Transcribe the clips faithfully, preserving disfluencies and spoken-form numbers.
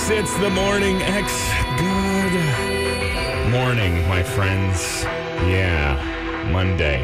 Yes, it's the Morning X. Good morning, my friends. Yeah, Monday.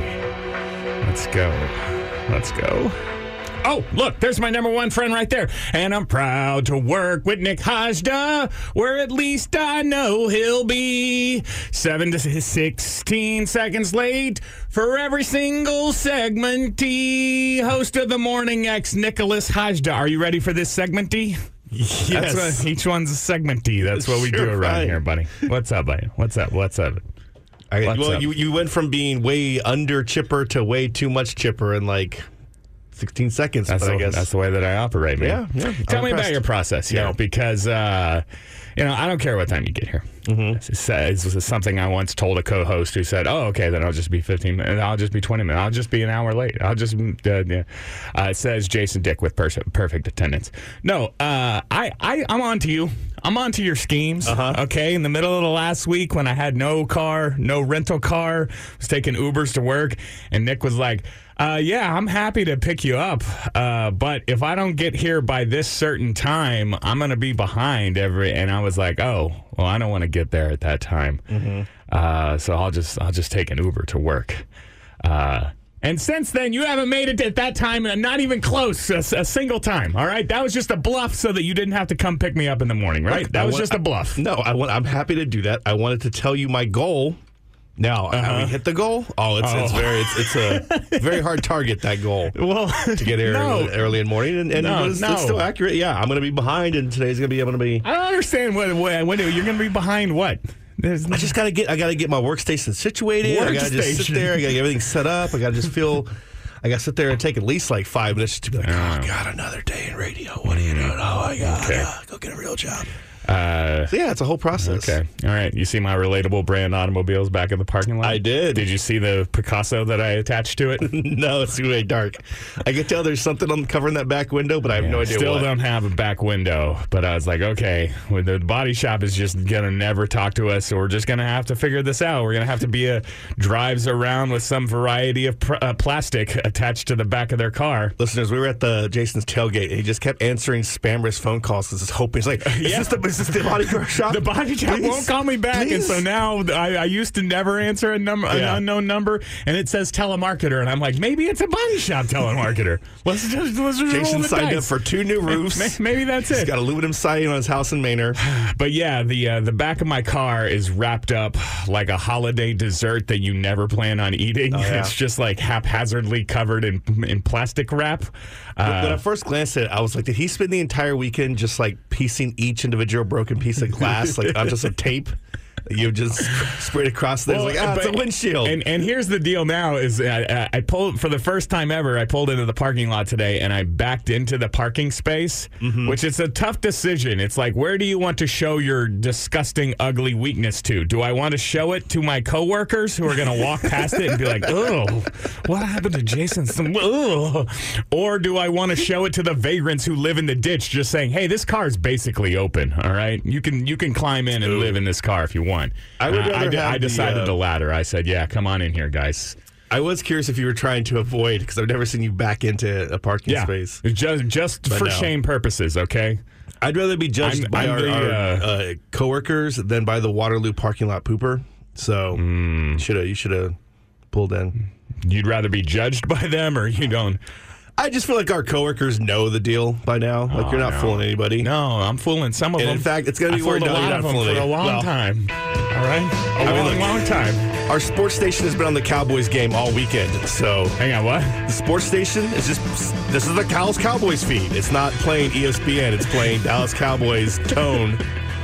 Let's go. Let's go. Oh, look, there's my number one friend right there. And I'm proud to work with Nick Hajda, where at least I know he'll be seven to sixteen seconds late for every single segment-y. Host of the Morning X, Nicholas Hajda. Are you ready for this segment-y? Yes. That's what, each one's a segment-y. That's what we Sure, do around right. here, buddy. What's up, buddy? What's up? What's up? I, What's well, up? you you went from being way under chipper to way too much chipper in like sixteen seconds. That's, but the, I guess that's the way that I operate, man. Yeah, yeah. Tell I'm me about impressed. your process here, Yeah. because uh, you know I don't care what time you get here. Mm-hmm. This, is, this is something I once told a co-host who said, "Oh, okay, then I'll just be fifteen minutes. I'll just be twenty minutes. I'll just be an hour late. I'll just." Uh, yeah. uh, it says Jason Dick with pers- perfect attendance. No, uh, I, I I'm on to you. I'm on to your schemes. Uh-huh. Okay, in the middle of the last week when I had no car, no rental car, was taking Ubers to work, and Nick was like, Uh, yeah, I'm happy to pick you up, uh, but if I don't get here by this certain time, I'm going to be behind every. And I was like, oh, well, I don't want to get there at that time, mm-hmm. uh, so I'll just I'll just take an Uber to work. Uh, and since then, you haven't made it at that time, and not even close, a, a single time. All right, that was just a bluff, so that you didn't have to come pick me up in the morning, right? Look, that I was want- just a bluff. I, no, I want. I'm happy to do that. I wanted to tell you my goal. Now, Uh-huh. have we hit the goal? Oh, it's Oh. it's very it's it's a very hard target, that goal. Well, To get here no. early in the morning, and, and No, it's, no. it's still accurate. Yeah, I'm going to be behind, and today's going to be able to be. I don't understand what, what, what you're going to be behind. What? There's I just got to get. I got to get my workstation situated. I got to just Workstation. sit there. I got to get everything set up. I got to just feel. I got to sit there and take at least like five minutes to be like, oh, God, another day in radio. What are you doing? Oh, my God. Okay. uh, go get a real job. Uh, So, yeah, it's a whole process. okay. All right. You see my relatable brand automobiles back in the parking lot? I did. Did you see the Picasso that I attached to it? No, it's way dark. I can tell there's something on covering that back window, but I have Yeah, no idea Still what. don't have a back window, but I was like, okay, well, the body shop is just gonna never talk to us, so we're just gonna have to figure this out. We're gonna have to be a drives around with some variety of pr- uh, plastic attached to the back of their car. Listeners, we were at the Jason's tailgate, and he just kept answering spammers phone calls because he's hoping. He's like, is, Yeah. this the, is this the body shop? The body shop Please, won't call me back, and please. so now I, I used to never answer a number, Yeah. an unknown number, and it says telemarketer, and I'm like, maybe it's a body shop telemarketer. Let's just let's just roll Jason the signed dice. up for two new roofs. May- Maybe that's He's it. got aluminum siding on his house in Manor. But yeah, the uh, the back of my car is wrapped up like a holiday dessert that you never plan on eating. Oh, yeah. It's just like haphazardly covered in in plastic wrap. when I Uh, first glanced at it, I was like, did he spend the entire weekend just like piecing each individual broken piece of glass like onto some tape that you just sprayed across there? It's like, ah, it's a but- windshield. And and here's the deal now is I, I pulled for the first time ever. I pulled into the parking lot today and I backed into the parking space, Mm-hmm. which is a tough decision. It's like, where do you want to show your disgusting, ugly weakness to? Do I want to show it to my coworkers who are going to walk past it and be like, oh, what happened to Jason? Some, ugh. Or do I want to show it to the vagrants who live in the ditch, just saying, hey, this car's basically open. All right, you can you can climb in and Ooh. live in this car if you want. I would Uh, rather de- have I the, decided uh, the latter. I said, yeah, come on in here, guys. I was curious if you were trying to avoid, because I've never seen you back into a parking Yeah, space. just just But for no. shame purposes, okay? I'd rather be judged I'm- by I'm our, the, our uh, uh, coworkers than by the Waterloo parking lot pooper. So Mm. should have you should have pulled in. You'd rather be judged by them, or you don't? I just feel like our coworkers know the deal by now. Like Oh, you're not no. fooling anybody. No, I'm fooling some of And them. in fact, it's gonna be I word fooled a no, you're lot of not them fooling for a it. long Well, time. All right, a I mean, long, look- long time. Our sports station has been on the Cowboys game all weekend. So Hang on, what? the sports station is just this is the Dallas Cowboys feed. It's not playing E S P N. It's playing Dallas Cowboys tone.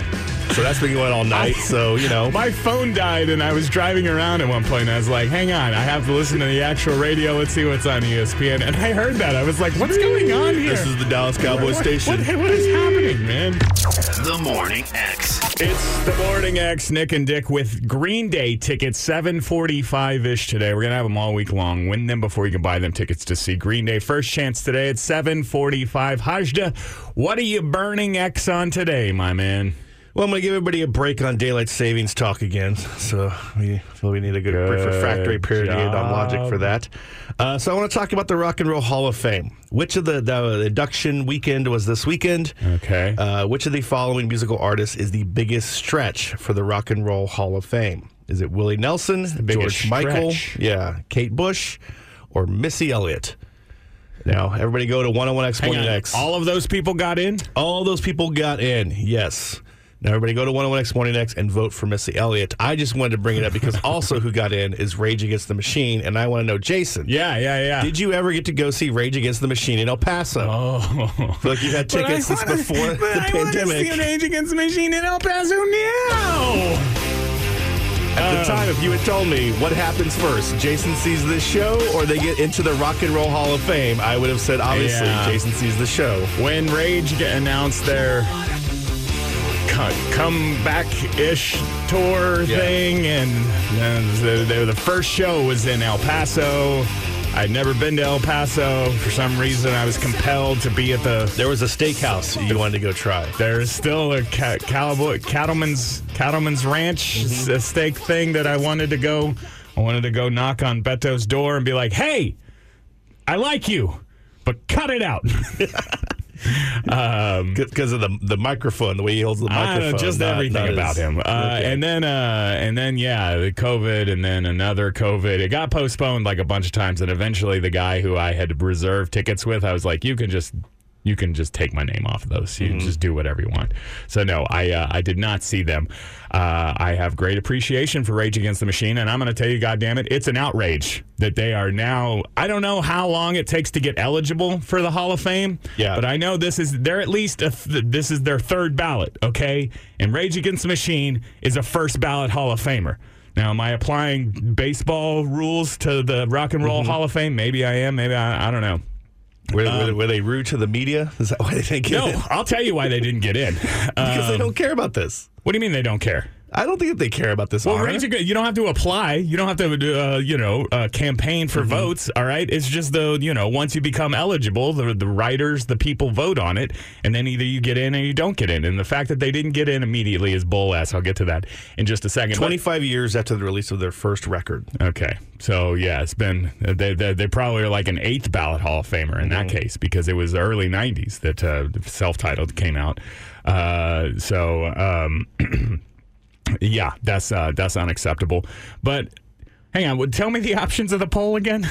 So that's been going all night. So you know. My phone died, and I was driving around at one point, and I was like, hang on, I have to listen to the actual radio. Let's see what's on E S P N. And I heard that. I was like, what's going on here? This is the Dallas Cowboys What- station. What, what is happening, man? The Morning X. It's the Morning X, Nick and Dick with Green Day tickets, seven forty-five-ish today. We're going to have them all week long. Win them before you can buy them tickets to see Green Day. First chance today at seven forty-five. Hajda, what are you burning X on today, my man? Well, I'm going to give everybody a break on daylight savings talk again. So we feel we need a good, Good refractory period to get on Logic job. for that. Uh, so I want to talk about the Rock and Roll Hall of Fame. Which of the, the induction weekend was this weekend? Okay. Uh, which of the following musical artists is the biggest stretch for the Rock and Roll Hall of Fame? Is it Willie Nelson, biggest George Michael, stretch. yeah, Kate Bush, or Missy Elliott? Now, everybody go to one oh one X Hang Morning on. X. All of those people got in? All those people got in, yes. Now, everybody go to one oh one X Morning X and vote for Missy Elliott. I just wanted to bring it up because also who got in is Rage Against the Machine, and I want to know, Jason. Yeah, yeah, yeah. Did you ever get to go see Rage Against the Machine in El Paso? Oh. I feel like you had tickets since wanna, before but the I pandemic. I see Rage Against the Machine in El Paso now. At the time, if you had told me what happens first, Jason sees this show or they get into the Rock and Roll Hall of Fame, I would have said, obviously, Yeah. Jason sees the show. When Rage announced their co- comeback-ish tour Yeah. thing, and uh, the, the, the first show was in El Paso. I'd never been to El Paso. For some reason, I was compelled to be at the... There was a steakhouse you wanted to go try. There's still a ca- cowboy, cattleman's cattleman's ranch Mm-hmm. s- steak thing that I wanted to go. I wanted to go knock on Beto's door and be like, "Hey, I like you, but cut it out." um, Because of the the microphone, the way he holds the I microphone. don't know, just not- everything not about his- him. Uh, Okay. And then, uh, and then, yeah, the COVID, and then another COVID. It got postponed like a bunch of times, and eventually, the guy who I had reserved tickets with, I was like, "You can just." You can just take my name off of those. You Mm-hmm. can just do whatever you want. So no, I uh, I did not see them. Uh, I have great appreciation for Rage Against the Machine, and I'm going to tell you, goddamn it, it's an outrage that they are now. I don't know how long it takes to get eligible for the Hall of Fame. Yeah. But I know this is they're at least a th- this is their third ballot. Okay, and Rage Against the Machine is a first ballot Hall of Famer. Now, am I applying baseball rules to the Rock and Roll Mm-hmm. Hall of Fame? Maybe I am. Maybe I, I don't know. Were, were, were they rude to the media? Is that why they didn't get No, in? I'll tell you why they didn't get in. Because they Um, don't care about this. What do you mean they don't care? I don't think that they care about this Well, honor. Rage Against, you don't have to apply. You don't have to, uh, you know, uh, campaign for Mm-hmm. votes. All right, it's just the, you know, once you become eligible, the the writers, the people vote on it, and then either you get in or you don't get in. And the fact that they didn't get in immediately is bull ass. I'll get to that in just a second. But- twenty-five years after the release of their first record. Okay, so yeah, it's been they they, they probably are like an eighth ballot Hall of Famer in that case because it was the early nineties that uh, self-titled came out. Uh, so um, yeah, that's uh, that's unacceptable. But hang on, would tell me the options of the poll again.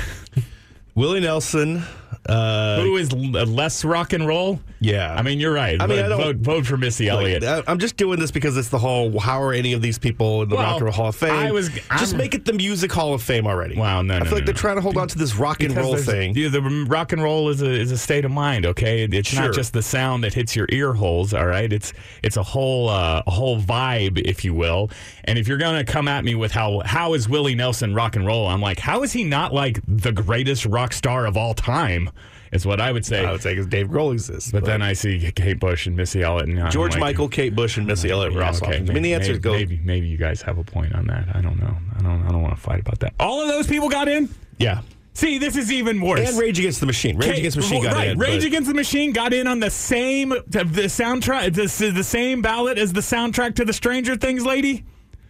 Willie Nelson. Uh, Who is l- less rock and roll? yeah. I mean, you're right. I mean, vote, I don't- vote, vote for Missy Elliott. Like, I- I'm just doing this because it's the whole, how are any of these people in the Well, Rock and Roll Hall of Fame? I was- just I'm- make it the Music Hall of Fame already. Wow, no, I no, feel like no, they're no. trying to hold on to this rock and Because roll there's- thing. yeah, the rock and roll is a is a state of mind. Okay, it's Sure. not just the sound that hits your ear holes. All right, it's it's a whole uh, a whole vibe, if you will. And if you're gonna come at me with how how is Willie Nelson rock and roll, I'm like, how is he not like the greatest rock star of all time? Is what I would say. I would say because Dave Grohl exists. but then I see Kate Bush and Missy Elliott, and I'm George like, Michael, Kate Bush, and Missy Elliott were yeah, also okay, options. I mean, the maybe, answers go. Maybe maybe you guys have a point on that. I don't know. I don't I don't want to fight about that. All of those people got in. Yeah. See, this is even worse. And Rage Against the Machine. Rage Okay, Against the Machine got right. in. Rage but- Against the Machine got in on the same the soundtrack, the, the same ballot as the soundtrack to the Stranger Things lady.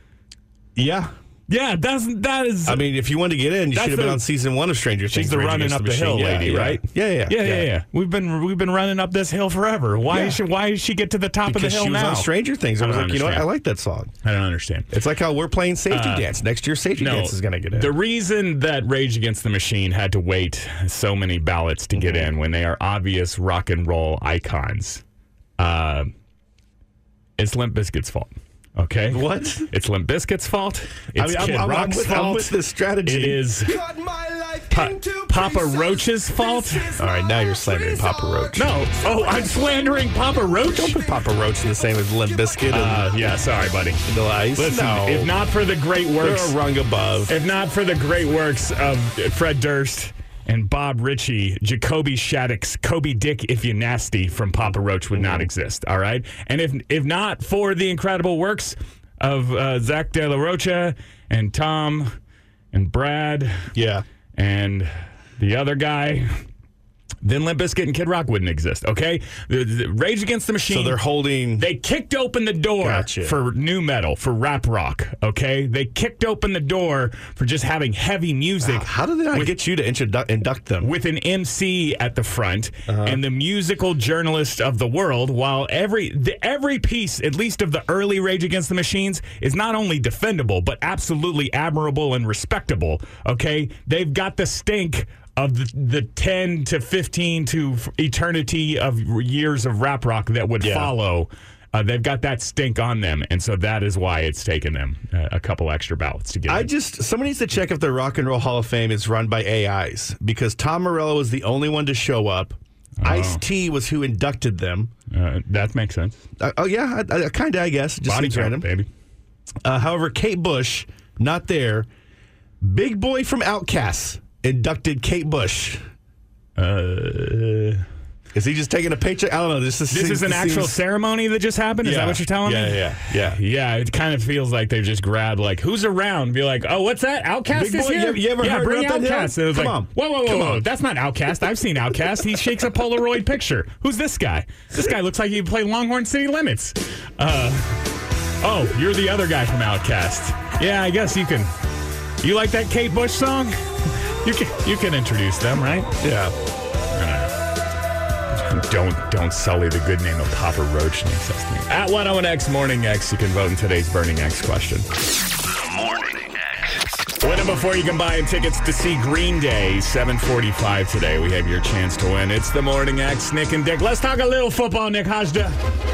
Yeah. Yeah, that's that is. I mean, if you wanted to get in, you That's should have been the- on season one of Stranger Things. she's the Rage running Against up the, Machine. hill Yeah, lady, yeah. right? Yeah, yeah, yeah, yeah, yeah. We've been we've been running up this hill forever. Why Yeah. is she, why does she get to the top Because of the hill she was now? on Stranger Things. I I was don't like, you know what? I understand. like that song. I don't understand. It's like how we're playing Safety Uh, Dance. Next year, Safety No, Dance is going to get in. the reason that Rage Against the Machine had to wait so many ballots to get in when they are obvious rock and roll icons, uh, it's Limp Bizkit's fault. Okay, What? It's Limp Bizkit's fault. It's I mean, I'm- Kid I'm- I'm Rock's with- I'm fault. with this strategy. It is Cut my life Pa- into Papa pieces. Roach's fault. This is All right, now you're my slandering Papa Roach. No. Oh, I'm slandering Papa Roach. Don't put Papa Roach in the same as Limp Bizkit and Uh, yeah, sorry, buddy. Vanilla Ice. Listen, no. if not for the great They're works, a rung above. if not for the great works of Fred Durst and Bob Ritchie, Jacoby Shaddix, Kobe Dick, If You Nasty from Papa Roach would not exist. All right, and if if not for the incredible works of uh, Zach De La Rocha and Tom and Brad Yeah. and the other guy, then Limp Bizkit and Kid Rock wouldn't exist, okay? The, the Rage Against the Machine. So they're holding... They kicked open the door Gotcha. for new metal, for rap rock, okay? They kicked open the door for just having heavy music. How did they not with, get you to introdu- induct them? with an M C at the front Uh-huh. and the musical journalist of the world, while every the, every piece, at least of the early Rage Against the Machines, is not only defendable, but absolutely admirable and respectable, okay? They've got the stink of the, the ten to fifteen to eternity of years of rap rock that would Yeah. follow. Uh, they've got that stink on them, and so that is why it's taken them uh, a couple extra ballots to get I in. just, someone needs to check if the Rock and Roll Hall of Fame is run by A Is, because Tom Morello was the only one to show up. Oh. Ice-T was who inducted them. Uh, that makes sense. Uh, oh, yeah, I, I, kind of, I guess. Just Body seems count, random. baby. Uh, however, Kate Bush, not there. Big Boy from Outkast inducted Kate Bush. Uh... Is he just taking a paycheck? I don't know. This is, This is an actual seems, ceremony that just happened? Is yeah, that what you're telling yeah, me? Yeah, yeah, Yeah, it kind of feels like they've just grabbed, like, who's around? Be like, oh, what's that? Outkast Big is Boy, here? you- you ever yeah, heard bring about that Outkast. hill? It was Come like, on. whoa, whoa, whoa, Come whoa. on. That's not Outkast. I've seen Outkast. He shakes a Polaroid picture. Who's this guy? This guy looks like he play Longhorn City Limits. Uh, oh, you're the other guy from Outkast. Yeah, I guess you can. You like that Kate Bush song? You can, you can introduce them, right? yeah. Don't don't sully the good name of Papa Roach. At one oh one X Morning X, you can vote in today's Burning X question. The Morning X. Win them before you can buy tickets to see Green Day, seven forty-five today. We have your chance to win. It's the Morning X, Nick and Dick. Let's talk a little football, Nick Hajda.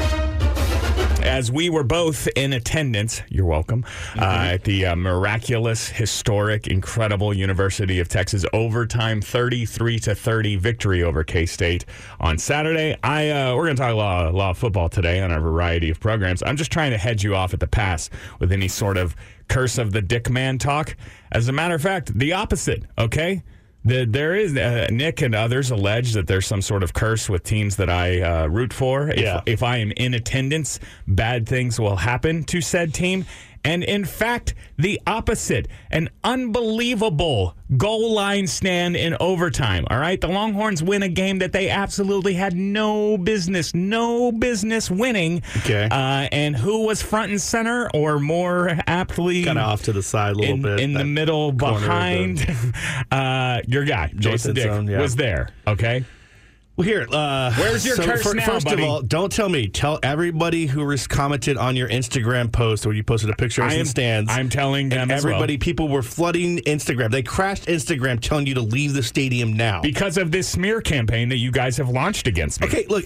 As we were both in attendance, you're welcome, mm-hmm. uh, at the uh, miraculous, historic, incredible University of Texas overtime thirty-three to thirty victory over K-State on Saturday. I uh, we're going to talk a lot, a lot of football today on our variety of programs. I'm just trying to hedge you off at the pass with any sort of curse of the dick man talk. As a matter of fact, the opposite, okay? The, there is, uh, Nick and others allege that there's some sort of curse with teams that I uh, root for. If, Yeah. if I am in attendance, bad things will happen to said team. And in fact, the opposite. An unbelievable goal line stand in overtime. All right. The Longhorns win a game that they absolutely had no business, no business winning. Okay. Uh, and who was front and center, or more aptly, Kind of off to the side a little in, bit. in the that middle corner of behind the- uh, your guy, Jason end Dick, zone, yeah. was there. Okay. Well, here, uh, Where's your so curse fir- now, First buddy? of all, don't tell me. Tell everybody who was commented on your Instagram post where you posted a picture of I some am, stands. I'm telling them and as well. everybody, people were flooding Instagram. They crashed Instagram telling you to leave the stadium now. Because of this smear campaign that you guys have launched against me. Okay, look.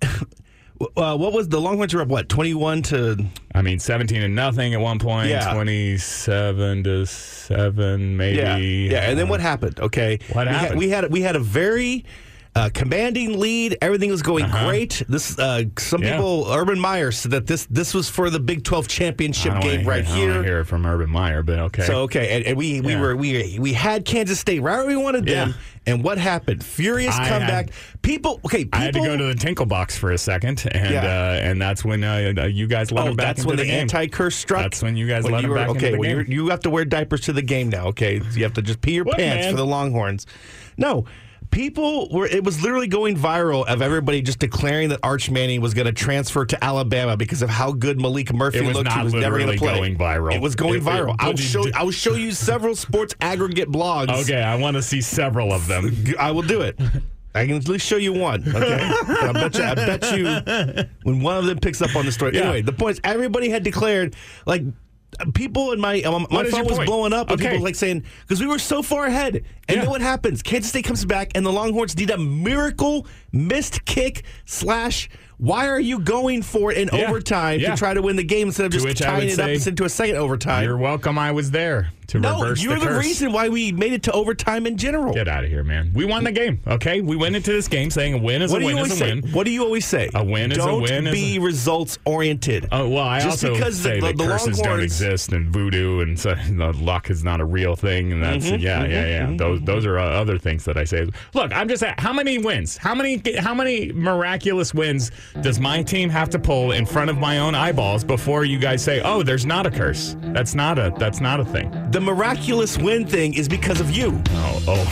Uh, what was the Longhorns were up? What twenty-one to? I mean, seventeen and nothing at one point. Yeah. Twenty-seven to seven, maybe. Yeah, yeah. And then what happened? Okay, What we happened? Had, we had we had a very uh, commanding lead. Everything was going Uh-huh. great. This uh, some Yeah. people, Urban Meyer said that this this was for the Big twelve championship I don't game wanna right hear, I don't here. wanna hear it from Urban Meyer, but okay. So okay, and, and we we Yeah. were we we had Kansas State right where we wanted them, Yeah. and what happened? Furious I comeback. had- people, okay, people. I had to go to the Tinkle box for a second, and Yeah. uh, and that's when uh, you guys let Oh, him back that's into when the, the, game. anti-curse struck. That's when you guys When let you him were- back okay, into the well, game. you're- you have to wear diapers to the game now. Okay, you have to just pee your What, pants man? for the Longhorns. No. People were, it was literally going viral of everybody just declaring that Arch Manning was going to transfer to Alabama because of how good Malik Murphy It was looked. not He was never going to literally play. going viral. It was going It- it- viral. I'll but- show, I will show you several sports aggregate blogs. Okay, I want to see several of them. I will do it. I can at least show you one. Okay, but I bet you. I bet you when one of them picks up on the story. Yeah. Anyway, the point is everybody had declared like. People in my um, my is phone your was point? blowing up with Okay. people like saying because we were so far ahead, and Yeah. then what happens? Kansas State comes back, and the Longhorns need a miracle missed kick slash. Why are you going for it in Yeah. overtime Yeah. to try to win the game instead of To just which I tying would it up say, into a second overtime? You're welcome. I was there to no, reverse you're the the, curse. reason why we made it to overtime in general. Get out of here, man. We won the game, okay? We went into this game saying a win is What a do you win always is a say? win. What do you always say? A win is a Don't win is be a- results oriented. Oh, well, I Just also because say the, that the, the curses don't Longhorns- exist and voodoo and so, the luck is not a real thing. And that's, Mm-hmm, yeah, yeah, yeah. Those those are uh, other things that I say. Look, I'm just at how many wins? How many how many miraculous wins does my team have to pull in front of my own eyeballs before you guys say, oh, there's not a curse? That's not a, that's not a thing. The miraculous win thing is because of you. Oh, oh.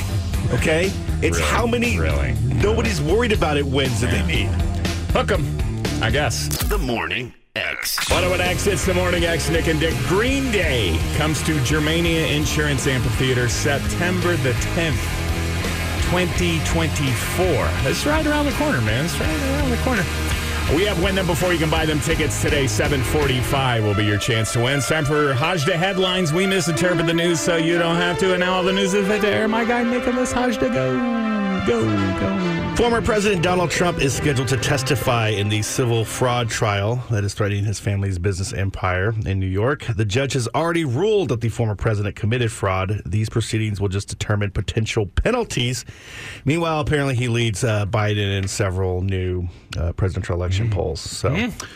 Okay? It's Really? how many Really? nobody's worried about it wins that they need. Hook 'em, I guess. The Morning X. one oh one X, it's the Morning X, Nick and Dick. Green Day comes to Germania Insurance Amphitheater September the tenth, twenty twenty-four. It's right around the corner, man. It's right around the corner. We have Win Them Before You Can Buy Them tickets today. seven forty-five will be your chance to win. It's time for Hajda Headlines. We misinterpret the news so you don't have to. And now all the news is fit to air. My guy Nicholas Hajda, go, go, go. Former President Donald Trump is scheduled to testify in the civil fraud trial that is threatening his family's business empire in New York. The judge has already ruled that the former president committed fraud. These proceedings will just determine potential penalties. Meanwhile, apparently he leads uh, Biden in several new uh, presidential election mm-hmm. polls. So,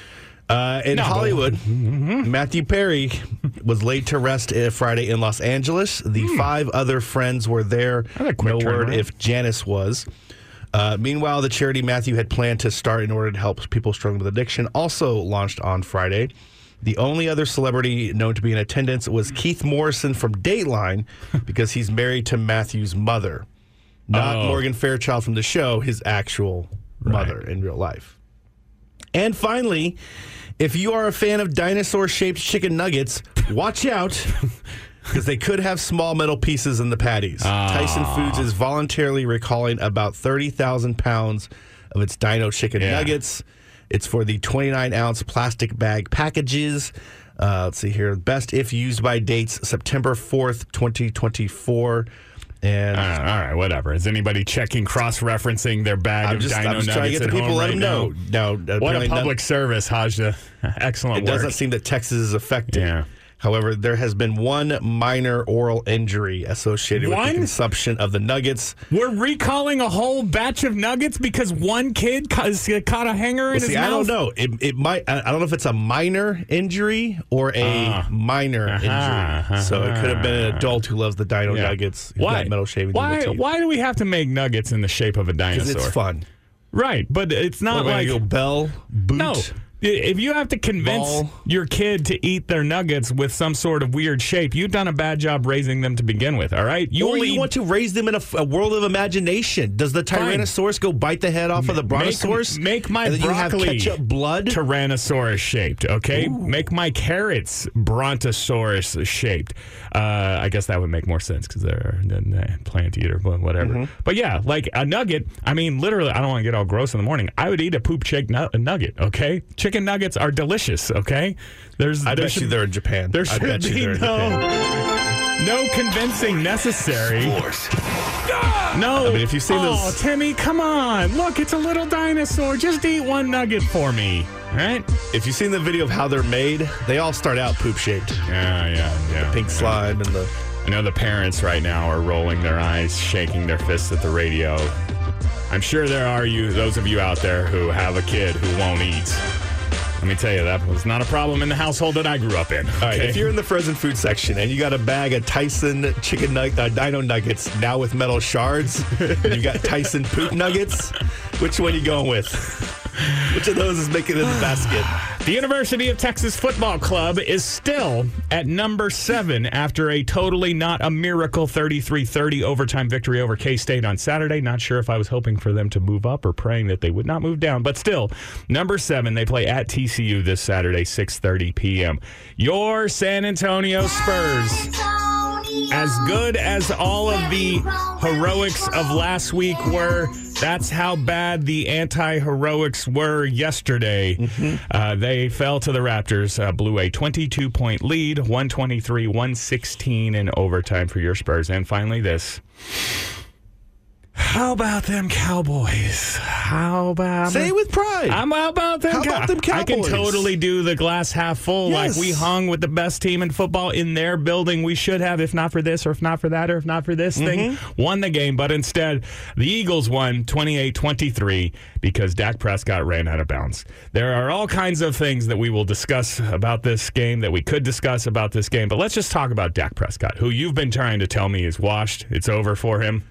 uh, in no, Hollywood, mm-hmm. Matthew Perry was laid to rest uh, Friday in Los Angeles. The mm. five other friends were there. No word if Janice was. Uh, meanwhile, the charity Matthew had planned to start in order to help people struggling with addiction also launched on Friday. The only other celebrity known to be in attendance was Keith Morrison from Dateline because he's married to Matthew's mother, not oh. Morgan Fairchild from the show, his actual right. mother in real life. And finally, if you are a fan of dinosaur-shaped chicken nuggets, watch out. Because they could have small metal pieces in the patties. Oh. Tyson Foods is voluntarily recalling about thirty thousand pounds of its Dino chicken yeah. nuggets. It's for the twenty-nine ounce plastic bag packages. Uh, let's see here. Best if used by dates September fourth, twenty twenty-four. And uh, all right, whatever. Is anybody checking, cross-referencing their bag I'm of just, Dino I'm just nuggets trying to get the people, let them know. No, what a public none, service, Hajda. Excellent it work. It doesn't seem that Texas is affected. Yeah. However, there has been one minor oral injury associated one? with the consumption of the nuggets. We're recalling a whole batch of nuggets because one kid ca- caught a hanger well, in see, his I mouth? don't know. It, it might. I don't know if it's a minor injury or a uh, minor uh-huh, injury. Uh-huh. So it could have been an adult who loves the Dino yeah. nuggets. Why? Metal shavings why? Why do we have to make nuggets in the shape of a dinosaur? Because it's fun. Right, but it's not what, like go bell, boot. No. If you have to convince Ball. your kid to eat their nuggets with some sort of weird shape, you've done a bad job raising them to begin with, all right? You or only you want to raise them in a, a world of imagination. Does the Tyrannosaurus Fine. go bite the head off of the Brontosaurus? Make, make my and then broccoli you have ketchup blood? Tyrannosaurus shaped, okay? Ooh. Make my carrots Brontosaurus shaped. Uh, I guess that would make more sense because they're a plant eater, but whatever. Mm-hmm. But yeah, like a nugget, I mean, literally, I don't want to get all gross in the morning. I would eat a poop shake nu- nugget, okay? Chicken nuggets are delicious, okay? There's, I there bet should, you they're in Japan. There I should bet be you they're in no, Japan. no convincing necessary. Force. No. I mean, if you've seen oh, those... Timmy, come on. Look, it's a little dinosaur. Just eat one nugget for me, all right? If you've seen the video of how they're made, they all start out poop-shaped. Yeah, yeah, yeah. The pink yeah. slime and the... I know the parents right now are rolling their eyes, shaking their fists at the radio. I'm sure there are you, those of you out there who have a kid who won't eat. Let me tell you, that was not a problem in the household that I grew up in. Okay? All right, if you're in the frozen food section and you got a bag of Tyson chicken nug- uh, Dino nuggets now with metal shards, and you got Tyson poop nuggets, which one are you going with? Which of those is making it in the basket? The University of Texas Football Club is still at number seven after a totally not a miracle thirty-three thirty overtime victory over K-State on Saturday. Not sure if I was hoping for them to move up or praying that they would not move down, but still, number seven. They play at T C U this Saturday, six thirty p.m. Your San Antonio Spurs. As good as all of the heroics of last week were, that's how bad the anti-heroics were yesterday. Mm-hmm. Uh, they fell to the Raptors, uh, blew a twenty-two point lead, one twenty-three one sixteen in overtime for your Spurs. And finally this. How about them Cowboys? How about Say it with pride. I'm how about them, How Cow- about them Cowboys? I can totally do the glass half full. Yes. Like we hung with the best team in football in their building. We should have, if not for this, or if not for that, or if not for this mm-hmm. thing, won the game. But instead, the Eagles won twenty-eight twenty-three because Dak Prescott ran out of bounds. There are all kinds of things that we will discuss about this game, that we could discuss about this game. But let's just talk about Dak Prescott, who you've been trying to tell me is washed. It's over for him.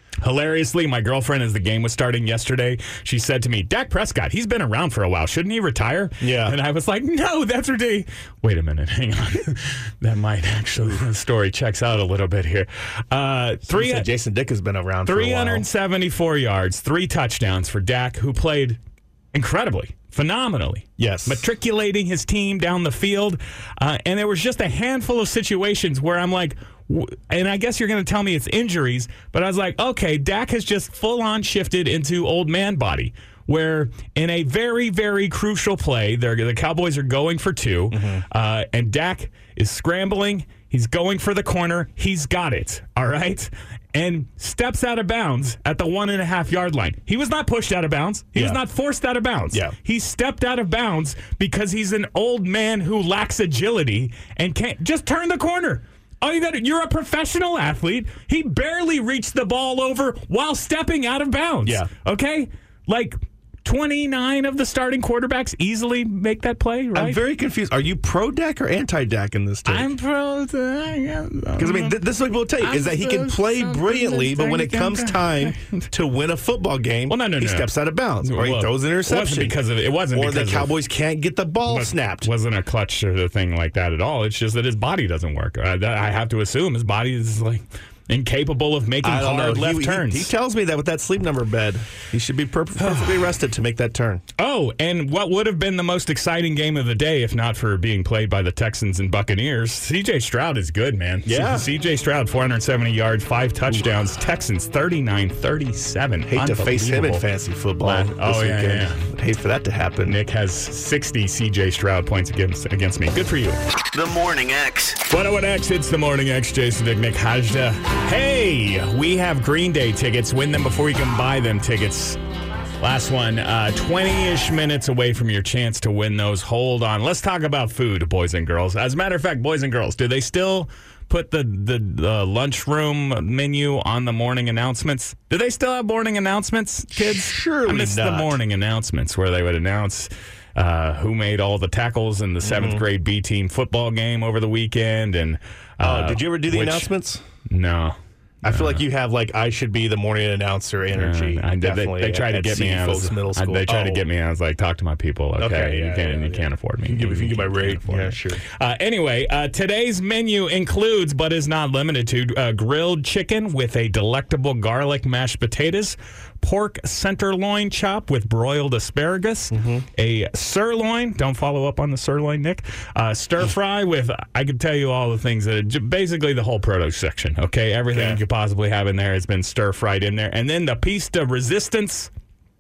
Hilariously, my girlfriend, as the game was starting yesterday, she said to me, Dak Prescott, he's been around for a while. Shouldn't he retire? Yeah. And I was like, no, that's ridiculous. Wait a minute. Hang on. That might actually, the story checks out a little bit here. Uh, three, said Jason Dick has been around for a while. three hundred seventy-four yards, three touchdowns for Dak, who played incredibly. Phenomenally. Yes. Matriculating his team down the field. Uh, and there was just a handful of situations where I'm like, w- and I guess you're going to tell me it's injuries, but I was like, okay, Dak has just full on shifted into old man body, where in a very, very crucial play, they're, the Cowboys are going for two, mm-hmm. uh, and Dak is scrambling. He's going for the corner. He's got it. All right. And steps out of bounds at the one and a half yard line. He was not pushed out of bounds. He yeah. was not forced out of bounds. Yeah. He stepped out of bounds because he's an old man who lacks agility and can't just turn the corner. Oh, you got it. You're a professional athlete. He barely reached the ball over while stepping out of bounds. Yeah. Okay? Like twenty-nine of the starting quarterbacks easily make that play, right? I'm very confused. Are you pro Dak or anti Dak in this take? I'm pro. Because I mean, th- this is what people take is that he can play brilliantly, but when it comes time to win a football game, well, no, no, he no. steps out of bounds or he well, throws an interception. It wasn't because of it. Wasn't or because the Cowboys of, can't get the ball snapped. It wasn't a clutch or the thing like that at all. It's just that his body doesn't work. I, I have to assume his body is like incapable of making I don't hard know. left he, turns. He, he tells me that with that sleep number bed, he should be per- perfectly rested to make that turn. Oh, and what would have been the most exciting game of the day if not for being played by the Texans and Buccaneers? C J Stroud is good, man. Yeah. C J Stroud, four hundred seventy yards, five touchdowns. Ooh. Texans, thirty-nine thirty-seven. Hate to face him in fantasy football. Uh, oh, yeah, weekend. yeah, yeah. Hate for that to happen. Nick has sixty C J Stroud points against against me. Good for you. The Morning X. one oh one X, it's the Morning X. Jason Dick, Nick Hajda. Hey, we have Green Day tickets. Win them before you can buy them tickets. Last one, uh, twenty-ish minutes away from your chance to win those. Hold on. Let's talk about food, boys and girls. As a matter of fact, boys and girls, do they still put the, the, the lunchroom menu on the morning announcements? Do they still have morning announcements, kids? Surely I miss not. the morning announcements where they would announce uh, who made all the tackles in the seventh mm-hmm. grade B team football game over the weekend. And uh, uh, did you ever do the which, announcements? No. I feel like you have like I should be the morning announcer energy. Uh, I, they, definitely they tried at, to get me. I was, middle school. I, they tried oh. to get me. I was like, talk to my people. Okay, okay you yeah, can't. Yeah, you yeah. can't afford me. You can, if you get my rate, yeah, me. sure. Uh, anyway, uh, today's menu includes, but is not limited to, uh, grilled chicken with a delectable garlic mashed potatoes, pork center loin chop with broiled asparagus, mm-hmm. a sirloin. Don't follow up on the sirloin, Nick. Uh, stir fry with. I could tell you all the things that basically the whole produce section. Okay, everything okay. you could possibly have in there has been stir fried in there, and then the piece de resistance.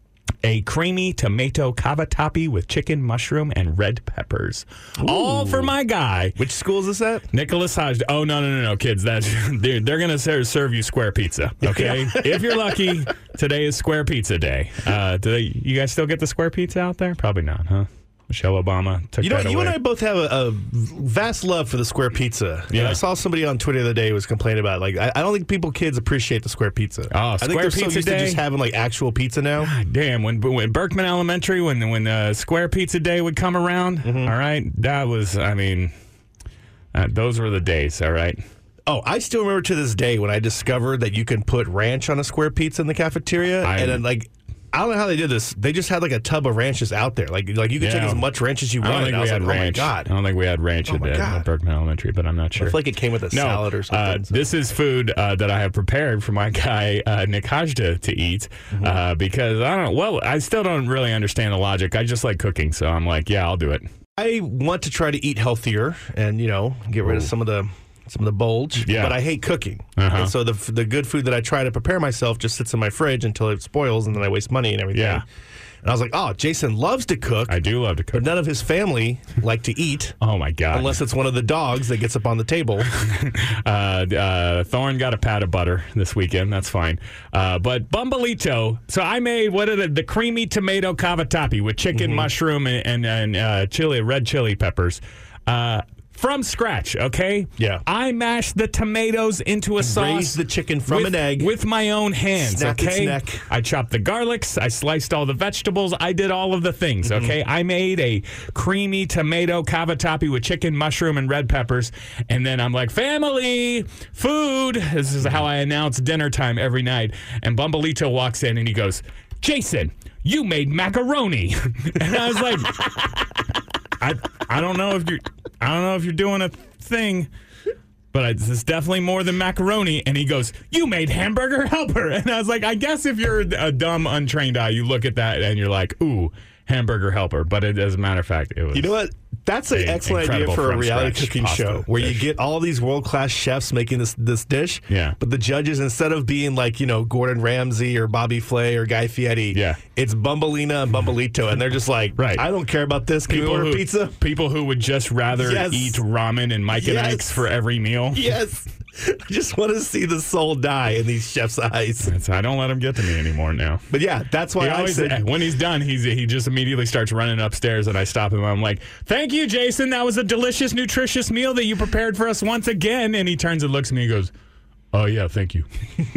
A creamy tomato cavatappi with chicken, mushroom, and red peppers. Ooh. All for my guy. Which school is this at? Nicholas Hodge. Oh, no, no, no, no, kids. That, they're they're going to serve, serve you square pizza, okay? Yeah. If you're lucky, today is square pizza day. Uh, do they, you guys still get the square pizza out there? Probably not, huh? Michelle Obama took you know, that away. You and I both have a, a vast love for the square pizza. Yeah. And I saw somebody on Twitter the other day was complaining about it. Like, I, I don't think people, kids, appreciate the square pizza. Oh, I square think they're pizza so used day? to just having like actual pizza now. God damn, when when Berkman Elementary, when when uh, Square Pizza Day would come around, mm-hmm. all right, that was, I mean, uh, those were the days, all right. Oh, I still remember to this day when I discovered that you can put ranch on a square pizza in the cafeteria, I, and then like. I don't know how they did this. They just had like a tub of ranches out there. Like like you could yeah. take as much ranch as you I wanted. don't think I we was had like, ranch. Oh my God. I don't think we had ranch oh at, at Berkman Elementary, but I'm not sure. I feel like it came with a no, salad or something. Uh, so. This is food uh, that I have prepared for my guy uh, Nick Hajda to eat mm-hmm. uh, because I don't know. Well, I still don't really understand the logic. I just like cooking, so I'm like, yeah, I'll do it. I want to try to eat healthier and you know get rid Ooh. of some of the. Some of the bulge, yeah. but I hate cooking. Uh-huh. And so the the good food that I try to prepare myself just sits in my fridge until it spoils, and then I waste money and everything. Yeah. And I was like, oh, Jason loves to cook. I do love to cook. But none of his family like to eat. Oh, my God. Unless it's one of the dogs that gets up on the table. uh, uh, Thorne got a pat of butter this weekend. That's fine. Uh, but Bumbalito, so I made, what are the, the creamy tomato cavatappi with chicken, mm-hmm. mushroom, and, and, and uh, chili, red chili peppers. Uh from scratch, okay? Yeah. I mashed the tomatoes into a sauce. Raised the chicken from with, an egg. with my own hands, Snapped its okay? neck. I chopped the garlics. I sliced all the vegetables. I did all of the things, Mm-hmm. okay? I made a creamy tomato cavatappi with chicken, mushroom, and red peppers. And then I'm like, family, food. This is how I announce dinner time every night. And Bumbleito walks in and he goes, Jason, you made macaroni. And I was like, I I don't know if you're I don't know if you're doing a thing, but it's definitely more than macaroni. And he goes, you made hamburger helper. And I was like, I guess if you're a dumb, untrained eye, you look at that and you're like, ooh, hamburger helper. But it, as a matter of fact, it was. You know what? That's an a excellent idea incredible for a from reality scratch cooking pasta show where you dish. get all these world-class chefs making this this dish. Yeah. But the judges, instead of being like, you know, Gordon Ramsay or Bobby Flay or Guy Fieri, Yeah. it's Bumbleina and Bumbleito. And they're just like, Right. I don't care about this. Can we order who, pizza? People who would just rather Yes. eat ramen and Mike and Yes. Ike's for every meal. Yes. I just want to see the soul die in these chefs' eyes. That's, I don't let him get to me anymore now. But yeah, that's why He I always, said, when he's done, he's he just immediately starts running upstairs, and I stop him. I'm like, "Thank you, Jason. That was a delicious, nutritious meal that you prepared for us once again." And he turns and looks at me and goes, "Oh yeah, thank you."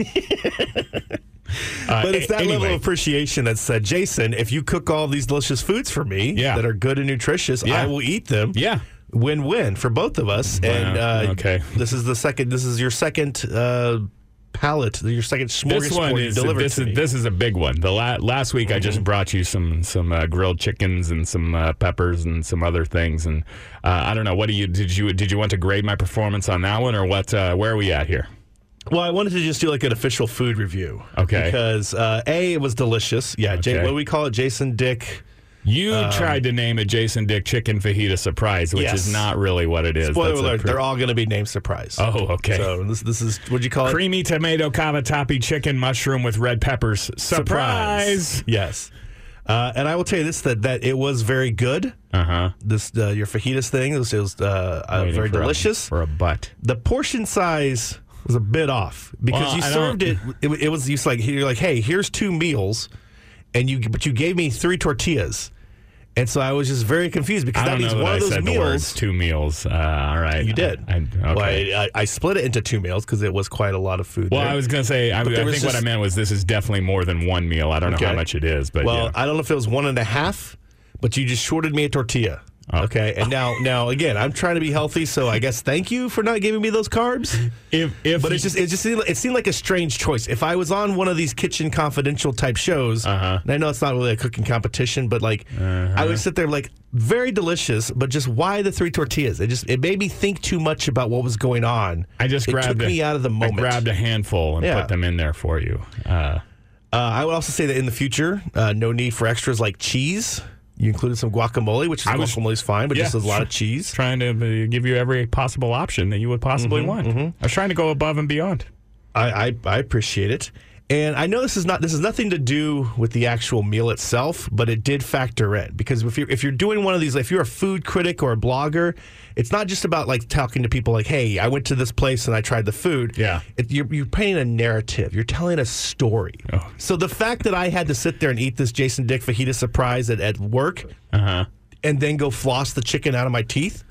uh, but it's that anyway. level of appreciation that said, Jason, if you cook all these delicious foods for me Yeah. that are good and nutritious, Yeah. I will eat them. Yeah. Win-win for both of us. And uh, okay. this is the second. This is your second uh, palette. Your second This one smorgasbord you is delivered this to is me. this is a big one. The la- last week I just brought you some some uh, grilled chickens and some uh, peppers and some other things, and uh, I don't know. What do you did you did you want to grade my performance on that one, or what? Uh, where are we at here? Well, I wanted to just do like an official food review. Okay. Because uh, A, it was delicious. Yeah. J- Okay. what do we call it? Jason Dick. You tried to name it Jason Dick Chicken Fajita Surprise, which Yes. is not really what it is. Spoiler That's a alert, pre- they're all going to be named Surprise. Oh, okay. So this this is, what'd you call it? Creamy tomato cavatappi chicken mushroom with red peppers. Surprise! Yes. Uh, and I will tell you this, that, that it was very good. Uh huh. This uh, your fajitas thing, it was, it was uh, uh, very delicious. For a butt. The portion size was a bit off because Well, you I served it, don't- it. It was just like you're like, hey, here's two meals, and you but you gave me three tortillas, and so I was just very confused because I that don't means know that one I of those said the words meals. two meals. Uh, all right. You did. I, I, okay. Well, I, I, I split it into two meals because it was quite a lot of food. Well, there. I was going to say, I, I But there think was what I just- meant was this is definitely more than one meal. I don't know Okay. how much it is, but Well, yeah. I don't know if it was one and a half, but you just shorted me a tortilla. Oh. Okay, and now, now again, I'm trying to be healthy, so I guess thank you for not giving me those carbs. if, if But it just, it just seemed, it seemed like a strange choice. If I was on one of these Kitchen Confidential type shows, Uh-huh. and I know it's not really a cooking competition, but like I would sit there like very delicious, but just why the three tortillas? It just it made me think too much about what was going on. I just it grabbed took a- me out of the moment. I grabbed a handful and Yeah. put them in there for you. Uh, Uh, I would also say that in the future, uh, no need for extras like cheese. You included some guacamole, which is I was- guacamole's fine, but yeah, just a lot sure. of cheese. trying to uh, give you every possible option that you would possibly Mm-hmm, want. I was trying to go above and beyond. I, I, I appreciate it. And I know this is not this has nothing to do with the actual meal itself, but it did factor in because if you're if you're doing one of these, if you're a food critic or a blogger, it's not just about like talking to people like, hey, I went to this place and I tried the food. Yeah. it, you're you're painting a narrative. You're telling a story. Oh. So the fact that I had to sit there and eat this Jason Dick fajita surprise at, at work, Uh huh. and then go floss the chicken out of my teeth,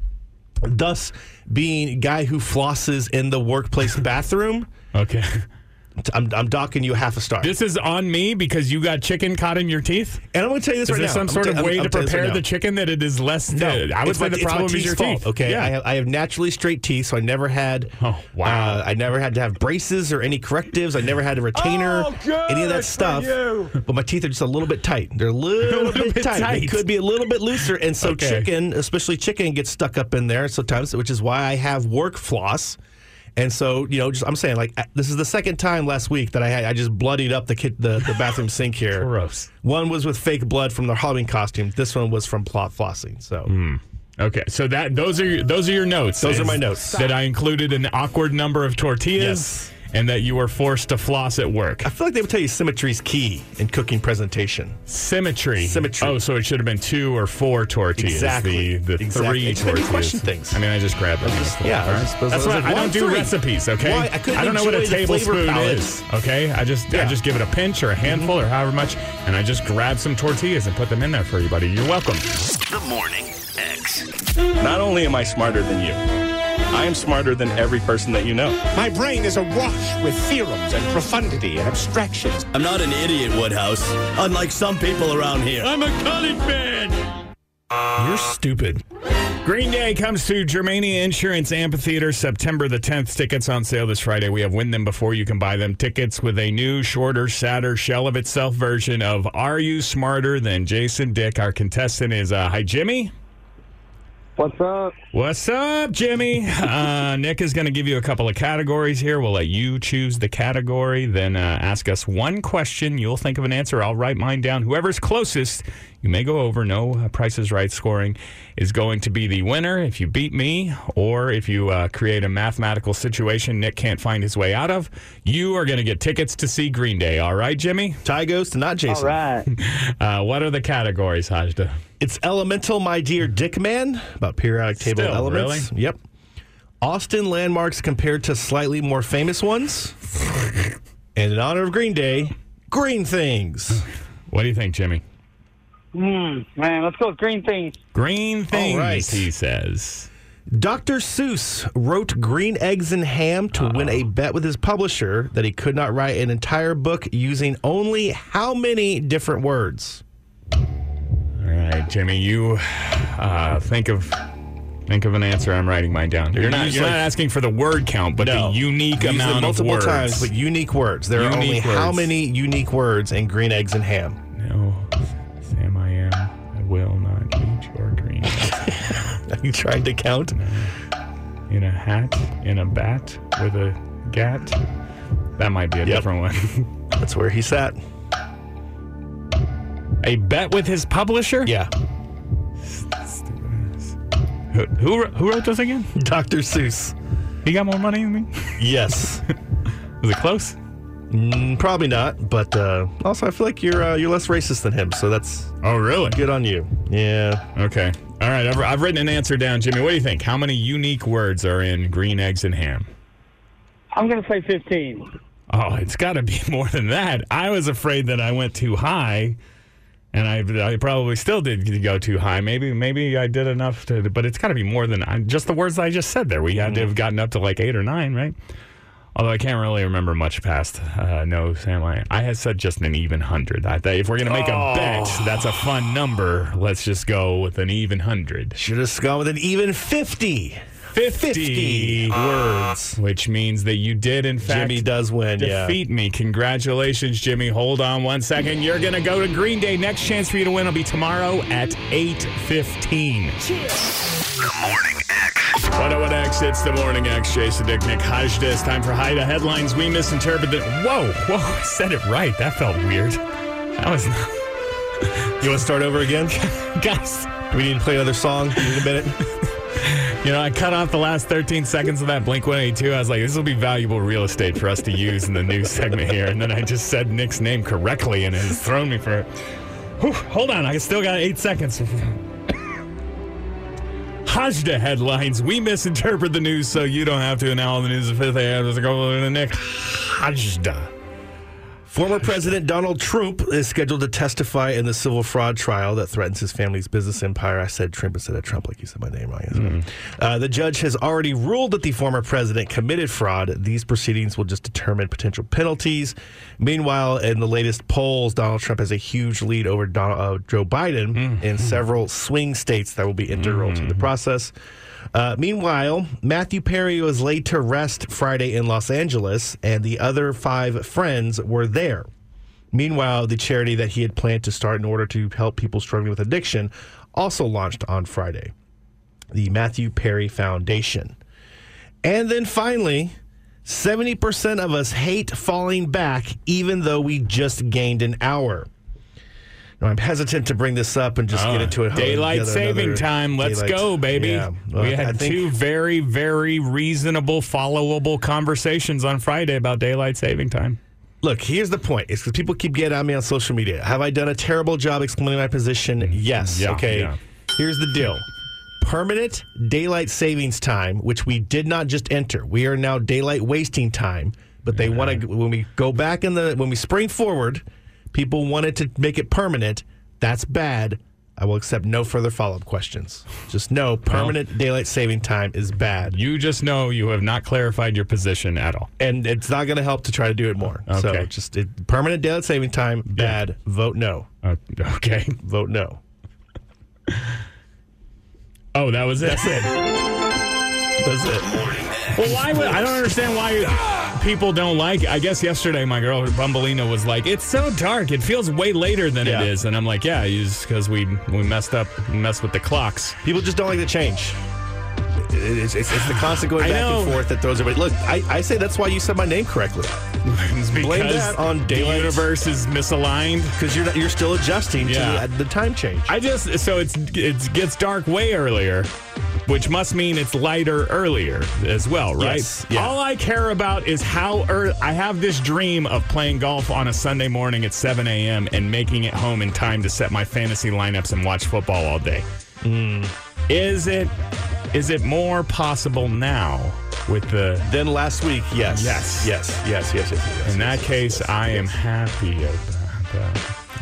thus being a guy who flosses in the workplace bathroom. Okay. I'm, I'm docking you half a star. This is on me because you got chicken caught in your teeth? And I'm going to tell you this Is right there now. some I'm sort gonna of tell- way I'm to gonna tell you this prepare right the now. chicken that it is less? No, I would it's say my- the it's my problem is teeth's your fault, teeth. Okay, Yeah. I have I have naturally straight teeth, so I never had. Oh, wow. uh, I never had to have braces or any correctives. I never had a retainer, Oh, good any of that for stuff. you. But my teeth are just a little bit tight. They're a little, little bit, bit tight. tight. They could be a little bit looser, and so Okay. chicken, especially chicken, gets stuck up in there sometimes, which is why I have work floss. And so, you know, just I'm saying, like, this is the second time last week that I had I just bloodied up the kit, the, the bathroom sink here. Gross. One was with fake blood from the Halloween costume. This one was from plot flossing. So. Okay, so that those are your, those are your notes. Those are Is my notes. That I included an awkward number of tortillas, Yes. and that you were forced to floss at work. I feel like they would tell you symmetry is key in cooking presentation. Symmetry. Symmetry. Oh, so it should have been two or four tortillas. Exactly. The, the Exactly. three It just made me tortillas. question things. I mean, I just grabbed them. just- yeah, I just- That's I was why like, I why don't do three? recipes. Okay. Why? I couldn't don't know what a enjoy the flavor tablespoon palette. is. Okay. I just I Yeah. just give it a pinch or a handful or however much, and I just grab some tortillas and put them in there for you, buddy. You're welcome. The Morning X. Not only am I smarter than you, I am smarter than every person that you know. My brain is awash with theorems and profundity and abstractions. I'm not an idiot, Woodhouse, unlike some people around here. I'm a college man. You're stupid. Green Day comes to Germania Insurance Amphitheater September the tenth. Tickets on sale this Friday. We have Win Them Before You Can Buy Them tickets with a new, shorter, sadder, shell of itself version of Are You Smarter Than Jason Dick? Our contestant is, uh, hi, Jimmy. What's up? What's up, Jimmy? Uh, Nick is going to give you a couple of categories here. We'll let you choose the category, then uh, ask us one question. You'll think of an answer. I'll write mine down. Whoever's closest, you may go over. No uh, Price is Right scoring is going to be the winner if you beat me, or if you uh, create a mathematical situation Nick can't find his way out of, you are going to get tickets to see Green Day. All right, Jimmy? Tie goes to not Jason. All right. Uh, what are the categories, Hajda? It's Elemental, My Dear Dick Man, about periodic table Still, elements. really? Yep. Austin landmarks compared to slightly more famous ones. And in honor of Green Day, Green Things. What do you think, Jimmy? Hmm, man, let's go with green things. Green Things, right. he says. Doctor Seuss wrote Green Eggs and Ham to Uh-oh. win a bet with his publisher that he could not write an entire book using only how many different words? All right, Jimmy, you uh, think of think of an answer. I'm writing mine down. You're not you're like, not asking for the word count, but no, the unique Use amount it multiple of words. times, but unique words. There unique are only words. how many unique words in Green Eggs and Ham? No, Sam, I am. I will not eat your green eggs. Are you trying to count? No. In a hat, in a bat, with a gat. That might be a yep. different one. That's where he sat. A bet with his publisher? Yeah. Who, who, who wrote this again? Doctor Seuss. He got more money than me? Yes. Was it close? Mm, probably not, but uh, also I feel like you're uh, you're less racist than him, so that's oh really good on you. Yeah. Okay. All right. I've, I've written an answer down, Jimmy. What do you think? How many unique words are in Green Eggs and Ham? I'm going to say fifteen. Oh, it's got to be more than that. I was afraid that I went too high. And I, I probably still did go too high. Maybe maybe I did enough to, but it's got to be more than I, just the words I just said there. We had to have gotten up to like eight or nine, right? Although I can't really remember much past. Uh, no, Sam, I, I had said just an even hundred. I thought if we're gonna make oh. a bet, that's a fun number. Let's just go with an even hundred. Should have gone with an even fifty. fifty, fifty words. Which means that you did, in fact, Jimmy does win, defeat yeah. me. Congratulations, Jimmy. Hold on one second. You're going to go to Green Day. Next chance for you to win will be tomorrow at eight fifteen. The Morning X. What up, what X? It's the Morning X. Jason Dick, Nick Hajda. It's time for Haida Headlines. We misinterpreted. Whoa, whoa. I said it right. That felt weird. That was not... You want to start over again? Guys. Do we need to play another song? We need a minute? You know, I cut off the last thirteen seconds of that Blink one eighty-two. I was like, this will be valuable real estate for us to use in the news segment here. And then I just said Nick's name correctly, and it has thrown me for... Whew, hold on, I still got eight seconds. Hajda Headlines. We misinterpret the news so you don't have to. And now all the news is fifth. I have to go to Nick Hajda. Former President Donald Trump is scheduled to testify in the civil fraud trial that threatens his family's business empire. I said Trump instead of Trump, like you said my name wrong. Mm. Uh, the judge has already ruled that the former president committed fraud. These proceedings will just determine potential penalties. Meanwhile, in the latest polls, Donald Trump has a huge lead over Donald, uh, Joe Biden mm. in several swing states that will be integral mm. to the process. Uh, meanwhile, Matthew Perry was laid to rest Friday in Los Angeles, and the other five friends were there. Meanwhile, the charity that he had planned to start in order to help people struggling with addiction also launched on Friday, the Matthew Perry Foundation. And then finally, seventy percent of us hate falling back even though we just gained an hour. Now, I'm hesitant to bring this up and just oh, get into it. Daylight saving time. Let's daylight. go, baby. Yeah. Well, we had think, two very, very reasonable, followable conversations on Friday about daylight saving time. Look, here's the point. It's because people keep getting at me on social media. Have I done a terrible job explaining my position? Yes. Yeah, okay. Yeah. Here's the deal. Permanent daylight savings time, which we did not just enter. We are now daylight wasting time. But they yeah. want to, when we go back in the, when we spring forward, people wanted to make it permanent. That's bad. I will accept no further follow-up questions. Just know permanent daylight saving time is bad. You just know you have not clarified your position at all. And it's not going to help to try to do it more. Okay. So just it, permanent daylight saving time, bad. Yeah. Vote no. Uh, okay. Vote no. Oh, that was it? That's it. That's it. Well, why would I don't understand why people don't like. I guess yesterday my girl Bumbleina was like, "It's so dark. It feels way later than Yeah. it is." And I'm like, "Yeah, it's because we we messed up, we messed with the clocks." People just don't like the change. It's, it's, it's the constant going I back know. and forth that throws everybody. Look, I, I say that's why you said my name correctly. It's Blame because that on the daylight. universe is misaligned. Because you're not, you're still adjusting Yeah. to the, the time change. I just so it's it gets dark way earlier, which must mean it's lighter earlier as well, right? Yes, yeah. All I care about is how early. I have this dream of playing golf on a Sunday morning at seven a.m. and making it home in time to set my fantasy lineups and watch football all day. Mm. Is it is it more possible now with the? Then last week, yes. Yes. Yes, yes, yes, yes. yes In yes, that yes, case, yes, I yes. am happy about that.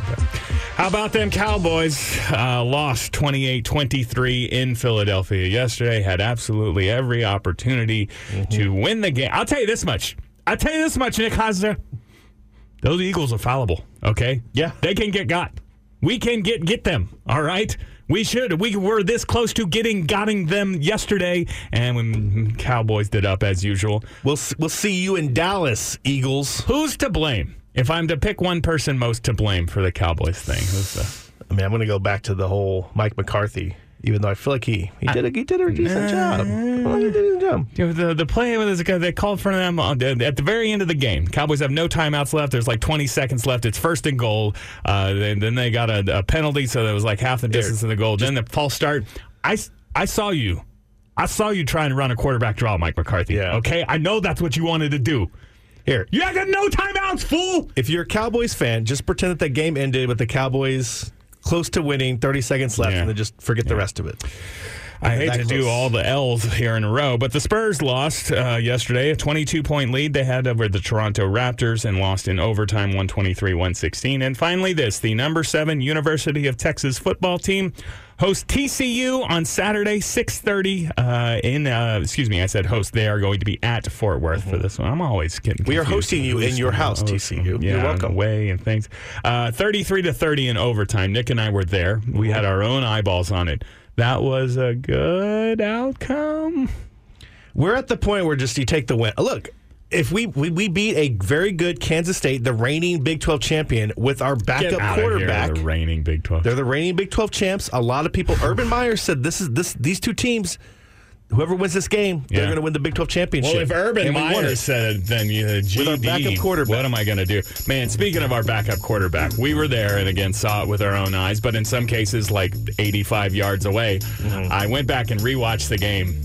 How about them Cowboys? Uh, lost twenty-eight twenty-three in Philadelphia yesterday. Had absolutely every opportunity Mm-hmm. to win the game. I'll tell you this much. I'll tell you this much, Nick Hausner. Those Eagles are fallible, okay? Yeah. They can get got. We can get get them, all right? We should. We were this close to getting getting them yesterday, and when Cowboys did up as usual. We'll, s- we'll see you in Dallas, Eagles. Who's to blame? If I'm to pick one person most to blame for the Cowboys thing, who's the... I mean, I'm going to go back to the whole Mike McCarthy, even though I feel like he, he did a he did a decent job. Well, he did a job. You know, the the play with this guy, they called for them on, at the very end of the game. Cowboys have no timeouts left. There's like twenty seconds left. It's first and goal. Uh, then, then they got a, a penalty, so that was like half the distance of the goal. Then the false start. I, I saw you. I saw you trying to run a quarterback draw, Mike McCarthy. Yeah. Okay? I know that's what you wanted to do. Here, You got no timeouts, fool! if you're a Cowboys fan, just pretend that that game ended with the Cowboys close to winning, thirty seconds left, Yeah. and then just forget the rest of it. I hate That to do close. all the L's here in a row, but the Spurs lost uh, yesterday. A twenty-two point lead they had over the Toronto Raptors and lost in overtime one twenty-three one sixteen. And finally this, the number seven University of Texas football team hosts T C U on Saturday, six thirty uh, in, uh, excuse me, I said host. They are going to be at Fort Worth for this one. I'm always getting We are confused. hosting you in your house, T C U. Yeah, You're welcome. Away and things. Uh, thirty-three to thirty in overtime. Nick and I were there. We had our own eyeballs on it. That was a good outcome. We're at the point where just you take the win. Look, if we, we, we beat a very good Kansas State, the reigning Big twelve champion, with our Get backup out of here, quarterback. the reigning Big twelve. They're the reigning Big twelve champs. A lot of people, Urban Meyer said this is this these two teams, whoever wins this game, they're Yeah. going to win the Big twelve championship. Well, if Urban And we won Meyer it. said it, then you, G D, With our backup quarterback. what am I going to do? Man, speaking of our backup quarterback, we were there and again saw it with our own eyes, but in some cases, like eighty-five yards away. Mm-hmm. I went back and rewatched the game.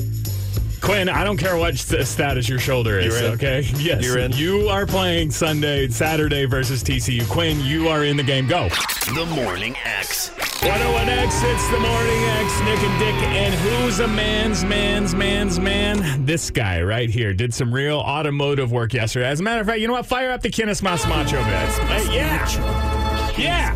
Quinn, I don't care what st- status your shoulder is, You're in. okay? Yes. You're in. You are playing Sunday, Saturday versus T C U. Quinn, you are in the game. Go. The Morning X. one oh one X, it's the Morning X, Nick and Dick, and who's a man's, man's, man's, man? This guy right here did some real automotive work yesterday. As a matter of fact, you know what? Fire up the Kenneth Mas Macho bits. Hey, yeah. Yeah.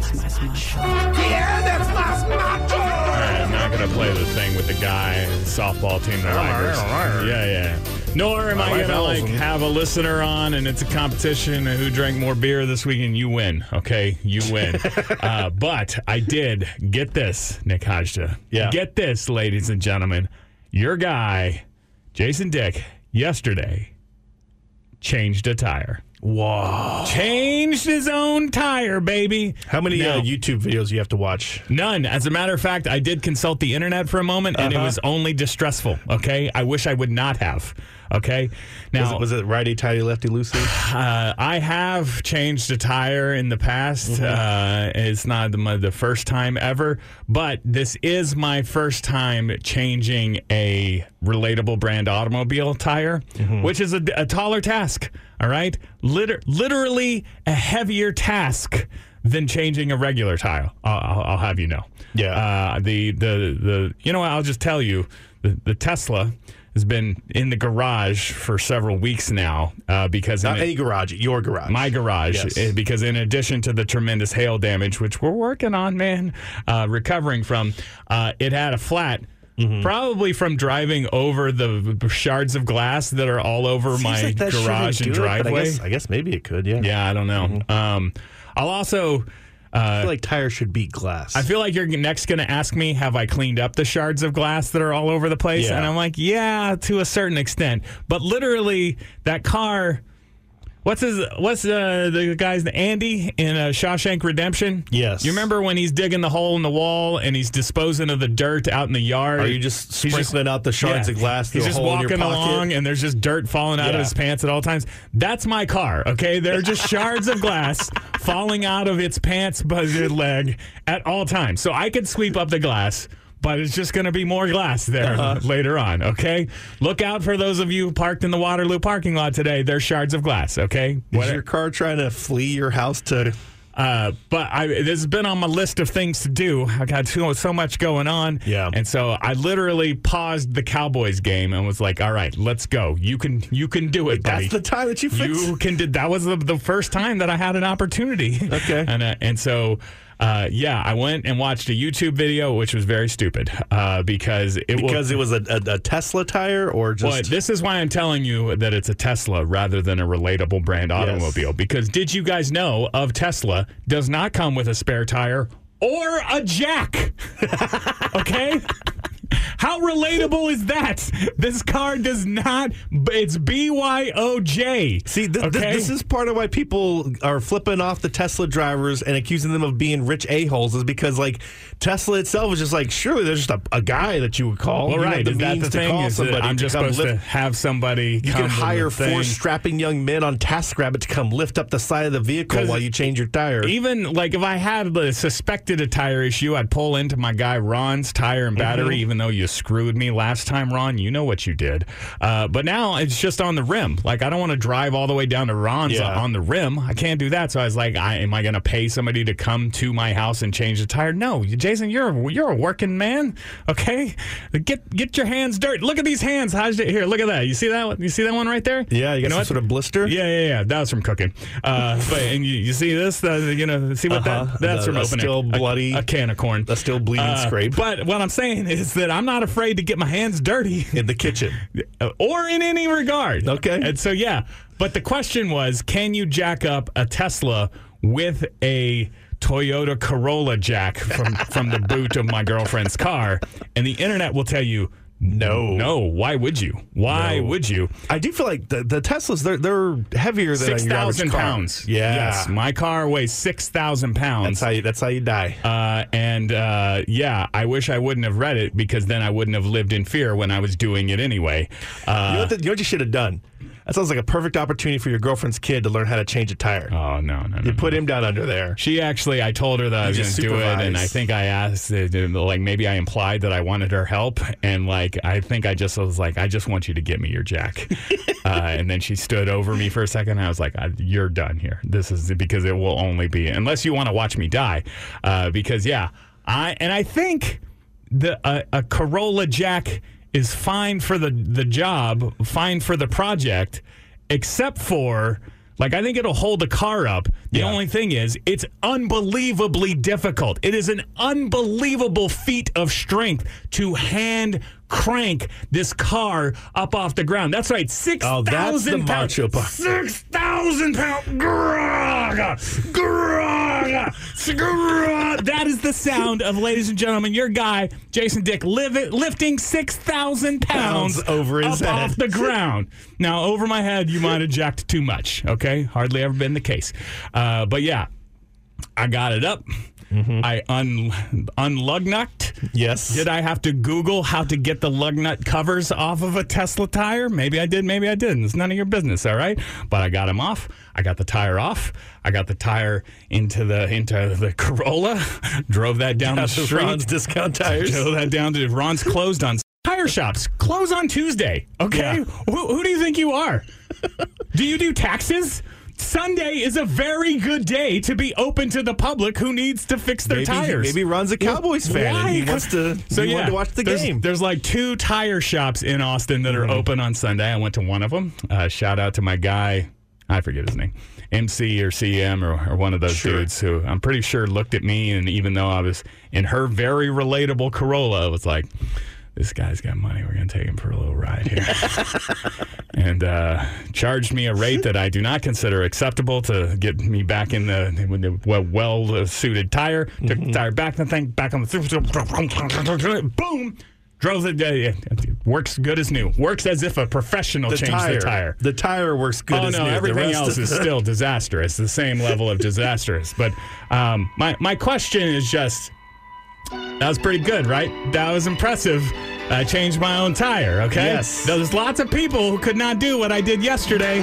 Yeah, that's Mas Macho. All right, I'm not going to play the thing with the guy, softball team, the Tigers. Yeah, yeah. Nor am I going to like have a listener on and it's a competition who drank more beer this weekend. You win, okay? You win. uh, but I did get this, Nick Hajda. Yeah. Get this, ladies and gentlemen. Your guy, Jason Dick, yesterday changed a tire. Whoa. Changed his own tire, baby. How many Now- uh, YouTube videos do you have to watch? None. As a matter of fact, I did consult the internet for a moment, and Uh-huh. it was only distressful. Okay, I wish I would not have. Okay, Was now it, was it righty, tighty, lefty, loosey? uh, I have changed a tire in the past. Mm-hmm. Uh, it's not the, my, the first time ever, but this is my first time changing a relatable brand automobile tire, Mm-hmm. which is a, a taller task. All right, Liter- literally a heavier task than changing a regular tire. I'll, I'll, I'll have you know. Yeah. Uh, the the the you know what? I'll just tell you the the Tesla. has been in the garage for several weeks now uh, because Not in any it, garage, your garage. my garage, Yes. uh, because in addition to the tremendous hail damage, which we're working on, man, uh, recovering from, uh, it had a flat. Mm-hmm. Probably from driving over the shards of glass that are all over Seems my like that garage shouldn't and do it, but driveway. I guess, I guess maybe it could, yeah. Yeah, I don't know. Mm-hmm. Um, I'll also. Uh, I feel like tires should beat glass. I feel like you're next going to ask me, have I cleaned up the shards of glass that are all over the place? Yeah. And I'm like, yeah, to a certain extent. But literally, that car. What's his? What's uh, the guy's Andy in uh, Shawshank Redemption? Yes. You remember when he's digging the hole in the wall and he's disposing of the dirt out in the yard? Are you just He's sprinkling out the shards yeah. of glass through He's a just hole in your walking pocket? along and there's just dirt falling out Yeah. of his pants at all times. That's my car, okay? They're just shards of glass falling out of its pants buzzard leg at all times. So I could sweep up the glass, but it's just going to be more glass there uh-huh. later on, okay? Look out for those of you parked in the Waterloo parking lot today. There's shards of glass, okay? Is What- your car trying to flee your house to... Uh, but I, this has been on my list of things to do. I got so, so much going on. Yeah. And so I literally paused the Cowboys game and was like, all right, let's go. You can you can do it, buddy. That's the time that you fix You can do That was the, the first time that I had an opportunity. Okay. and uh, and so... Uh, yeah, I went and watched a YouTube video, which was very stupid uh, because it Because was, it was a, a, a Tesla tire or just... Well, this is why I'm telling you that it's a Tesla rather than a relatable brand automobile. Yes. Because did you guys know of Tesla does not come with a spare tire or a jack? Okay? How relatable is that? This car does not. It's B Y O J. See, th- th- okay? this is part of why people are flipping off the Tesla drivers and accusing them of being rich a-holes is because, like, Tesla itself is just like, surely there's just a, a guy that you would call. Well, You right. have Is that means the to thing? call Is that somebody I'm to just come supposed lift- to have somebody You come can to hire the thing. four strapping young men on TaskRabbit to come lift up the side of the vehicle 'Cause while you change your tire. Even like if I had uh, suspected a tire issue, I'd pull into my guy Ron's tire and battery, Mm-hmm. even though you screwed me last time, Ron. You know what you did. Uh, but now it's just on the rim. Like, I don't want to drive all the way down to Ron's Yeah. on the rim. I can't do that. So I was like, I, am I going to pay somebody to come to my house and change the tire? No, Jason, you're a, you're a working man. Okay, get get your hands dirty. Look at these hands. How's it here? Look at that. You see that? You see that one right there? Yeah, you got know some what? sort of blister? Yeah, yeah, yeah. That was from cooking. Uh, but and you, you see this? Uh, you know, see what Uh-huh. that? That's The- from a opening still a- bloody- a, can of corn, a still bleeding Uh, scrape. But what I'm saying is that I'm not afraid to get my hands dirty In the kitchen. or in any regard. Okay. And so yeah, but the question was, can you jack up a Tesla with a Toyota Corolla jack from from the boot of my girlfriend's car? And the internet will tell you, no, no. Why would you? Why No. would you? I do feel like the, the Teslas, they're, they're heavier than Six your average thousand car. pounds. Yeah. Yes, my car weighs six thousand pounds. That's how you, that's how you die. Uh, and uh, yeah, I wish I wouldn't have read it because then I wouldn't have lived in fear when I was doing it anyway. Uh, you, know what the, you know what you should have done? That sounds like a perfect opportunity for your girlfriend's kid to learn how to change a tire. oh no, no, no! You no. put him down under there. She actually, I told her that I was You going just to do it, and supervise. I think I asked, uh, like maybe I implied that I wanted her help, and like I think I just was like, I just want you to get me your jack, uh, and then she stood over me for a second, and I was like, I, you're done here. This is because it will only be unless you want to watch me die, uh, because yeah, I and I think the uh, a Corolla jack is fine for the the job, fine for the project. Except for, like, I think it'll hold the car up. The Yeah. only thing is, it's unbelievably difficult. It is an unbelievable feat of strength to hand crank this car up off the ground. That's right, six Oh, that's the thousand pounds. macho part. six thousand pounds. Grrrr, grrrr, grrrr. That is the sound of, ladies and gentlemen, your guy, Jason Dick, live it, lifting six thousand pounds Pounds over his up head. off the ground. Now, over my head, you might have jacked too much, okay? Hardly ever been the case. Uh, but yeah, I got it up. Mm-hmm. I un unlug nucked. Yes. Did I have to Google how to get the lug nut covers off of a Tesla tire? Maybe I did, maybe I didn't. It's none of your business, all right? But I got them off. I got the tire off. I got the tire into the into the Corolla. Drove that down the street. Ron's Discount Tires. Drove that down to Ron's closed on tire shops. Close on Tuesday. Okay, Yeah. who, who do you think you are? Do you do taxes? Sunday is a very good day to be open to the public who needs to fix their maybe, tires. Maybe Ron's a Cowboys fan Why? and he wants to, so he yeah, wanted to watch the there's, game. There's like two tire shops in Austin that are Mhm. open on Sunday. I went to one of them. Uh, shout out to my guy. I forget his name. M C or C M or, or one of those Sure. dudes who I'm pretty sure looked at me, and even though I was in her very relatable Corolla, it was like, this guy's got money. We're going to take him for a little ride here. and uh, charged me a rate that I do not consider acceptable to get me back in the, with the well-suited tire. Took the tire back, the thing back on the... Boom! Drove it. Uh, works good as new. Works as if a professional the changed tire, the tire. The tire works good oh, as no, new. The everything rest else of is the- still disastrous. The same level of disastrous. But um, my, my question is just, that was pretty good, right? That was impressive. I changed my own tire, okay? Yes. There's lots of people who could not do what I did yesterday.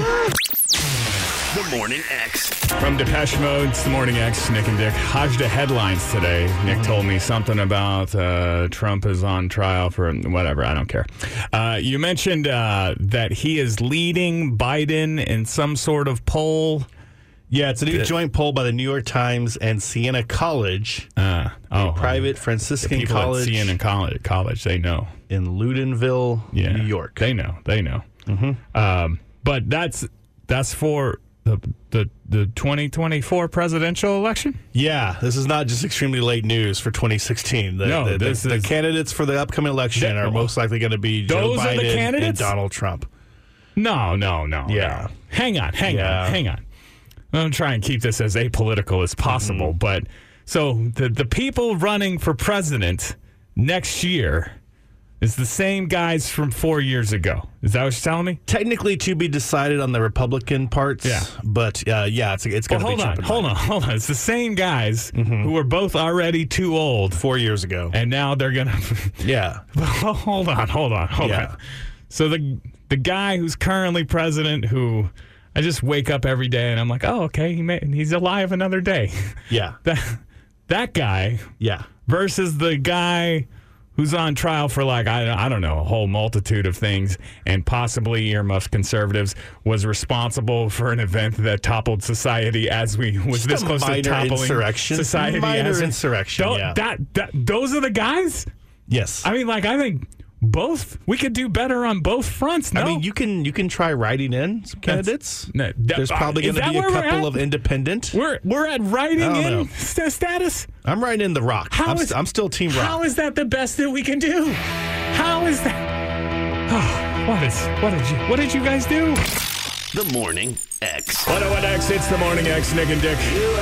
The Morning X. From Depeche Mode, it's the Morning X, Nick and Dick. Hajda headlines today. Nick told me something about uh, Trump is on trial for whatever. I don't care. Uh, you mentioned uh, that he is leading Biden in some sort of poll. Yeah, it's a new joint poll by the New York Times and Siena College, Uh, oh, a private the Franciscan people college at Siena College, college, they know. in Loudonville, Yeah, New York. They know. They know. Mm-hmm. Um, but that's that's for the the the twenty twenty-four presidential election. Yeah, this is not just extremely late news for twenty sixteen. The, No, the, the- this the is- candidates for the upcoming election Th- are most likely going to be Joe Those are the Biden and candidates? Donald Trump. No, no, no. Yeah. no. Hang on, hang Yeah. on, hang on. I'm going to try and keep this as apolitical as possible. Mm-hmm. But so the, the people running for president next year is the same guys from four years ago. Is that what you're telling me? Technically to be decided on the Republican parts. Yeah. But uh, yeah, it's, it's Well, going to hold be on, Trump and hold Biden. on, hold on. It's the same guys who were both already too old. Four years ago. And now they're going to... Yeah. hold on, hold on, hold Yeah. on. So the the guy who's currently president, who I just wake up every day and I'm like, oh, okay, he may, he's alive another day. Yeah. That that guy Yeah. versus the guy who's on trial for like I, I don't know a whole multitude of things and possibly earmuffs conservatives, was responsible for an event that toppled society as we was Just this a close to minor toppling insurrection. society. Minor as we- insurrection, Don't- yeah. That that those are the guys. Yes. I mean, like I think. Both we could do better on both fronts. No, I mean, you can you can try writing in some candidates. no, that- There's probably is going to that be a where we're couple at? of independent. we're we're at writing I don't in know. st- status. I'm writing in the Rock. How I'm, is- st- I'm still Team Rock. How is that the best that we can do? How is that? Oh, what is what did you what did you guys do? The Morning X. one oh one X, it's the Morning X, Nick and Dick.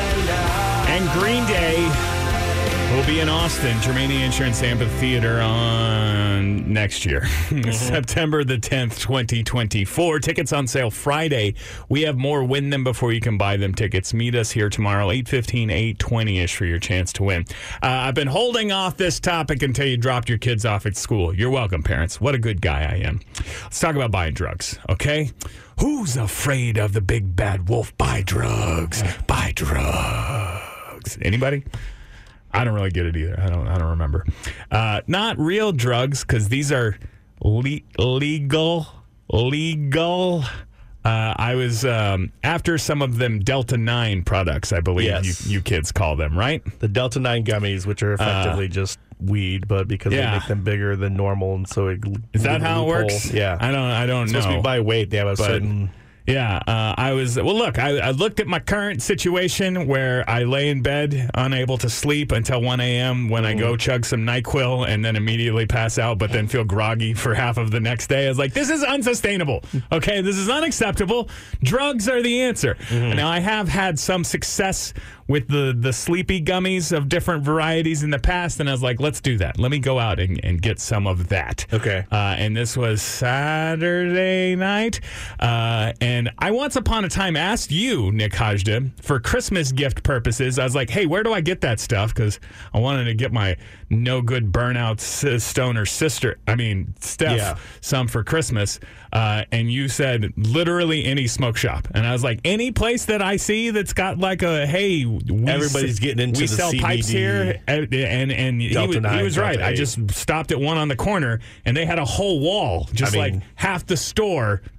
And Green Day will be in Austin, Germania Insurance Amphitheater on next year, September the tenth, twenty twenty-four. Tickets on sale Friday. We have more Win Them Before You Can Buy Them tickets. Meet us here tomorrow, eight fifteen, eight twenty-ish for your chance to win. Uh, I've been holding off this topic until you dropped your kids off at school. You're welcome, parents. What a good guy I am. Let's talk about buying drugs, okay? Who's afraid of the big bad wolf? Buy drugs. Buy drugs. Anybody? I don't really get it either. I don't. I don't remember. Uh, not real drugs, because these are le- legal. Legal. Uh, I was um, after some of them Delta nine products. I believe Yes. you, you kids call them, right? The Delta nine gummies, which are effectively just weed, but because yeah. they make them bigger than normal, and so it Is that how it works? Yeah. I don't. I don't It's know. supposed to be by weight. They have a But- certain. Yeah, uh, I was. Well, look, I, I looked at my current situation where I lay in bed unable to sleep until one a.m. when I go chug some NyQuil and then immediately pass out, but then feel groggy for half of the next day. I was like, this is unsustainable. Okay, this is unacceptable. Drugs are the answer. Now, I have had some success with the, the sleepy gummies of different varieties in the past, and I was like, let's do that. Let me go out and, and get some of that. Okay. Uh, and this was Saturday night. Uh, and I once upon a time asked you, Nick Hajda, for Christmas gift purposes. I was like, hey, where do I get that stuff? Because I wanted to get my no good burnout s- stoner sister, I mean, Steph, Yeah. some for Christmas. Uh, and you said literally any smoke shop. And I was like, any place that I see that's got like a, hey, we Everybody's s- getting into we the sell C B D, pipes here. And, and, and he, Delta was, he nine, was right. Delta I eight. just stopped at one on the corner, and they had a whole wall, just I mean- like half the store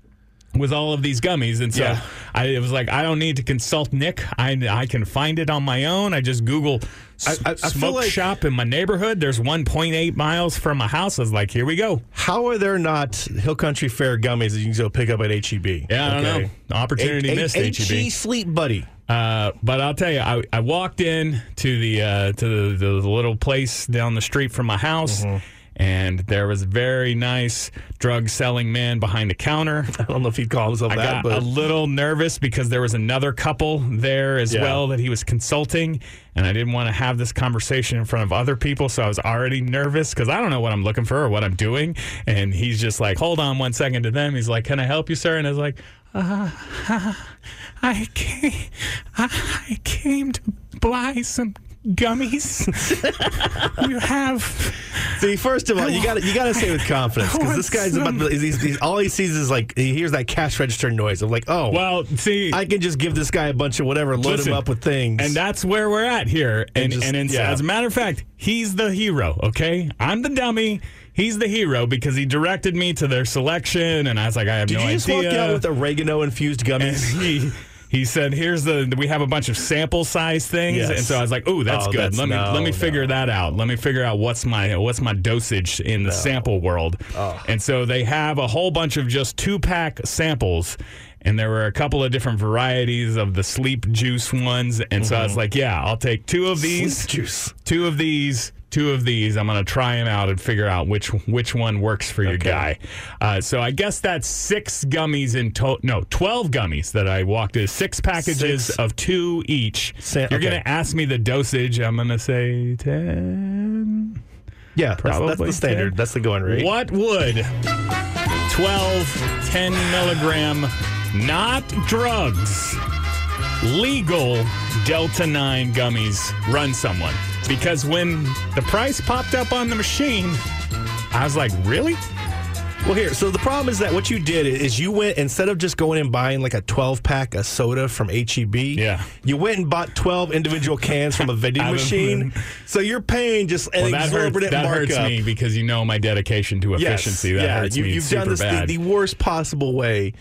with all of these gummies. And so Yeah. I it was like, I don't need to consult Nick. I, I can find it on my own. I just Google s- I- I- I feel smoke like- shop in my neighborhood. There's one point eight miles from my house. I was like, here we go. How are there not Hill Country Fair gummies that you can go pick up at H E B? Yeah, I don't know. Opportunity missed, H E B. H E Sleep Buddy. Uh, but I'll tell you, I, I walked in to the uh, to the, the little place down the street from my house, Mm-hmm. and there was a very nice drug selling man behind the counter. I don't know if he'd call himself I that, got but a little nervous because there was another couple there as Yeah. well that he was consulting, and I didn't want to have this conversation in front of other people, so I was already nervous because I don't know what I'm looking for or what I'm doing. And he's just like, hold on one second to them. He's like, can I help you, sir? And I was like, uh, I came, I came to buy some gummies. You have. see, first of all, you got you got to say with confidence because this guy's about to, he's, he's, all he sees is like he hears that cash register noise of like, oh, Well, see, I can just give this guy a bunch of whatever, load Listen, him up with things, and that's where we're at here. And just- and, in- yeah. as a matter of fact, he's the hero. Okay, I'm the dummy. He's the hero because he directed me to their selection, and I was like, I have did no you just idea. walk out with oregano infused and gummies? he he said, "Here's the we have a bunch of sample size things," Yes. and so I was like, "Oh, that's Oh, good. that's- let me no, let me no. figure that out. Let me figure out what's my what's my dosage in the sample world." Oh. And so they have a whole bunch of just two pack samples. And there were a couple of different varieties of the sleep juice ones. And so I was like, yeah, I'll take two of these, Sleep juice. two of these, two of these. I'm going to try them out and figure out which which one works for your guy. Uh, so I guess that's six gummies in total. No, twelve gummies that I walked in. Six packages Six. of two each. Sa- You're okay. going to ask me the dosage. I'm going to say ten. Yeah, that's, that's Probably the standard. ten. That's the going rate. What would twelve ten milligram, not drugs, legal Delta nine gummies run someone? Because when the price popped up on the machine, I was like, really? Well, here, so the problem is that what you did is you went, instead of just going and buying like a twelve pack of soda from H E B, Yeah. you went and bought twelve individual cans from a vending Out of- machine. So you're paying just an Well, that, hurts, exorbitant that hurts markup. me because you know my dedication to Yes, efficiency. That yeah, hurts you, me you've super done this bad. the, the worst possible way.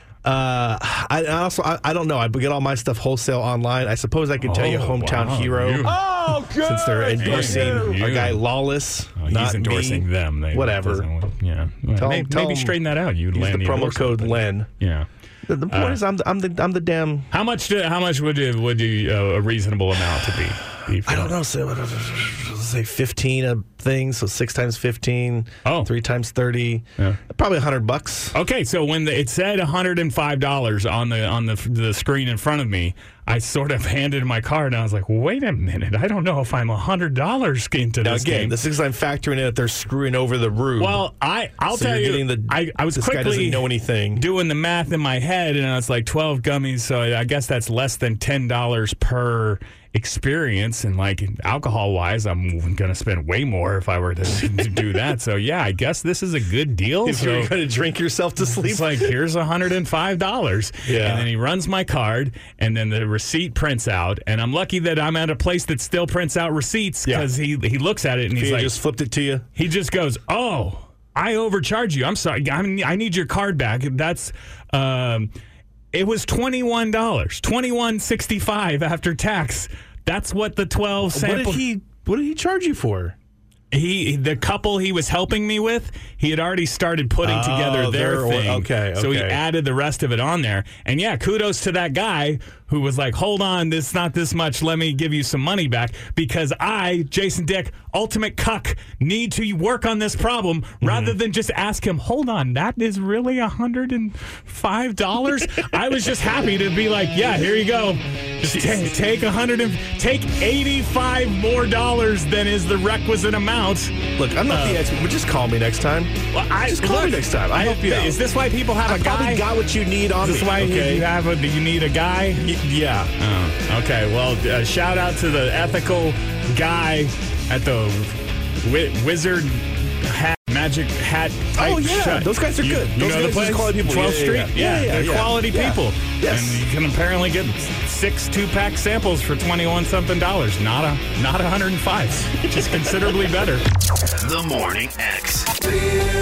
Uh, I, I also I, I don't know. I get all my stuff wholesale online. I suppose I could tell you Oh, Hometown wow. Hero. You- Oh, good. Since they're endorsing You. a guy Lawless, Oh, he's not endorsing me. them. They, Whatever. doesn't- Yeah. Well, Tell maybe him- tell maybe him- straighten that out. You Use land the promo endorsement, code but- Len. Yeah. The, the point is, I'm the, I'm the I'm the damn. How much? Do, how much would you, would you, uh, a reasonable amount to be? be for I don't that? know. So let's say fifteen a thing. So six times fifteen. Oh. Three times thirty. Yeah. Probably a hundred bucks. Okay, so when the, it said one hundred five dollars on the on the the screen in front of me, I sort of handed my card and I was like, "Wait a minute! I don't know if I'm one hundred dollars into Now this again, game." this is I'm factoring in that they're screwing over the roof. Well, I I'll so tell you're you, getting the, I, I was this guy quickly doesn't know anything. doing the math in my head, and it's like twelve gummies, so I guess that's less than ten dollars per experience. And like alcohol wise, I'm gonna spend way more if I were to, to do that. So yeah, I guess this is a good deal. If So you're going to drink yourself to sleep, it's like, here's one hundred five dollars. Yeah. And then he runs my card, and then the receipt prints out. And I'm lucky that I'm at a place that still prints out receipts Yeah. because he he looks at it and he's he like, just flipped it to you. he just goes, "Oh, I overcharge you. I'm sorry. I, mean, I need your card back." That's um, it was twenty-one dollars, twenty-one sixty-five after tax. That's what the twelve What sample. did he? What did he charge you for? He, the couple he was helping me with, he had already started putting Oh, together their their or- thing. okay, So he okay. added the rest of it on there. And yeah, kudos to that guy who was like, hold on, this is not this much. Let me give you some money back. Because I, Jason Dick, ultimate cuck, need to work on this problem rather than just ask him, hold on, that is really one hundred five dollars? I was just happy to be like, yeah, here you go. Just ta- take one hundred and take eighty-five more dollars than is the requisite amount. Look, I'm not the expert, but just call me next time. Well, I, Just call me look, next time. I'll help you out. Is this why people have I a guy? probably got what you need on is this me. why okay? you have a? Do you need a guy? Y- yeah. Oh, okay. Well, uh, shout out to the ethical guy at the wi- Wizard Hat Magic Hat. Type Oh, yeah. shop. Those guys are You- good. You Those know guys the are place, quality people. twelfth Yeah, yeah, Street. yeah. Yeah, yeah, they're yeah. quality Yeah. people. Yes. And you can apparently get six two-pack samples for twenty-one something dollars. Not a not one hundred five, which is considerably better. The Morning X. Come with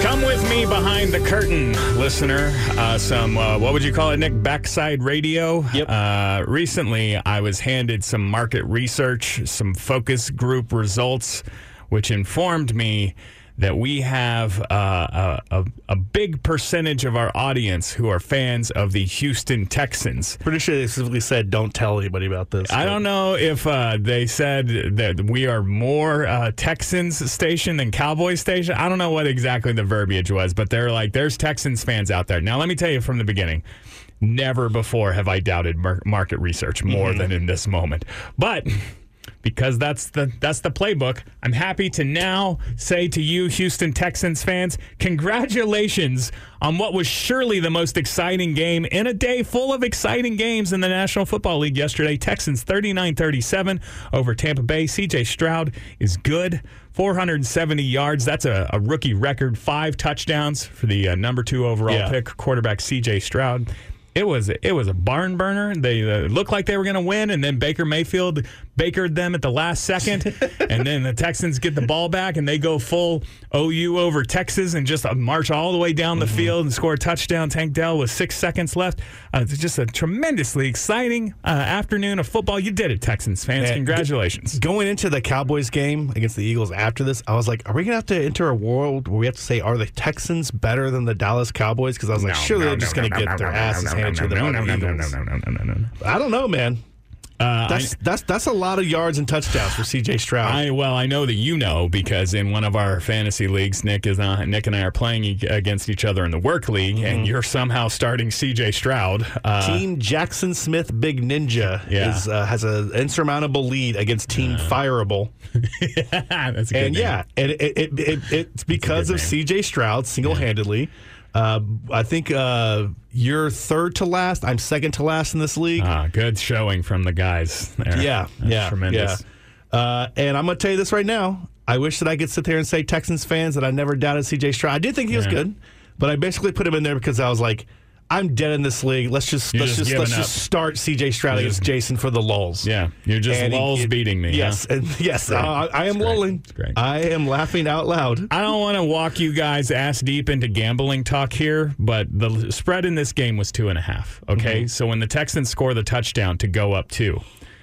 me behind the curtain, listener. Uh, some, uh, what would you call it, Nick? Backside radio? Yep. Uh, recently, I was handed some market research, some focus group results, which informed me that we have uh, a, a, a big percentage of our audience who are fans of the Houston Texans. Pretty sure they specifically said don't tell anybody about this. I don't know if uh, they said that we are more uh, Texans station than Cowboys station. I don't know what exactly the verbiage was, but they're like, there's Texans fans out there. Now, let me tell you from the beginning, never before have I doubted mar- market research more mm-hmm. than in this moment. But because that's the that's the playbook, I'm happy to now say to you, Houston Texans fans, congratulations on what was surely the most exciting game in a day full of exciting games in the National Football League yesterday. Texans thirty-nine thirty-seven over Tampa Bay. C J Stroud is good. four hundred seventy yards. That's a, a rookie record. Five touchdowns for the uh, number two overall yeah. pick, quarterback C J Stroud. It was it was a barn burner. They uh, looked like they were going to win, and then Baker Mayfield bakered them at the last second, and then the Texans get the ball back, and they go full O U over Texas and just uh, march all the way down the mm-hmm. field and score a touchdown. Tank Dell with six seconds left. Uh, it's just a tremendously exciting uh, afternoon of football. You did it, Texans fans. Man, congratulations. G- going into the Cowboys game against the Eagles after this, I was like, are we going to have to enter a world where we have to say, are the Texans better than the Dallas Cowboys? Because I was like, no, surely no, they're just no, going to no, get no, their no, asses no, handed no, to them no, by no, the no, no, Eagles. no, no, no, no, no, no. I don't know, man. Uh, that's I, that's that's a lot of yards and touchdowns for C J Stroud. I, well, I know that you know because in one of our fantasy leagues, Nick is uh, Nick and I are playing e- against each other in the work league, mm-hmm. and you're somehow starting C J Stroud. Uh, Team Jackson Smith Big Ninja yeah. is uh, has an insurmountable lead against Team uh, Fireable. yeah, that's a good and name. yeah, and it, it, it, it's because of C J Stroud single-handedly. Yeah. Uh, I think uh, you're third to last. I'm second to last in this league. Ah, good showing from the guys there. Yeah, That's yeah, tremendous. Yeah. Uh, and I'm going to tell you this right now. I wish that I could sit there and say Texans fans that I never doubted C J Stroud. I did think he was yeah. good, but I basically put him in there because I was like, I'm dead in this league. Let's just You're let's just just let's giving just up. start C J Stroud You're against just- Jason for the lulls. Yeah, you're just And he- lulls it- beating me. Yes, huh? and yes, Great. I, I am It's great. lulling. It's great. I am laughing out loud. I don't want to walk you guys ass deep into gambling talk here, but the spread in this game was two and a half. Okay, Mm-hmm. so when the Texans score the touchdown to go up two,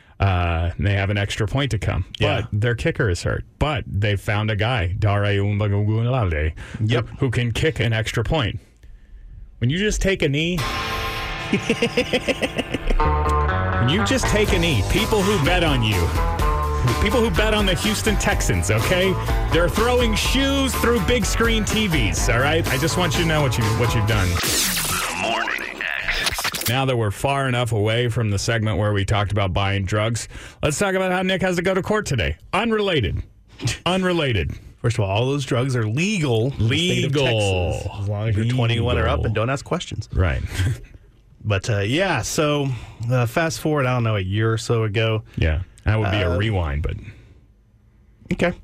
uh, they have an extra point to come. Yeah. But their kicker is hurt. But they found a guy, Dare Umbagunalade, Yep. who, who can kick an extra point. When you just take a knee. When you just take a knee, people who bet on you, people who bet on the Houston Texans, okay? They're throwing shoes through big screen T Vs, all right? I just want you to know what, you, what you've done. The Morning X. Now that we're far enough away from the segment where we talked about buying drugs, let's talk about how Nick has to go to court today. Unrelated. Unrelated. First of all, all those drugs are legal. in the state of Legal. Texas, as long as you're twenty-one or up and don't ask questions. Right. But uh, yeah, so uh, fast forward, I don't know, a year or so ago. Yeah. That would be a Uh, rewind, but Okay.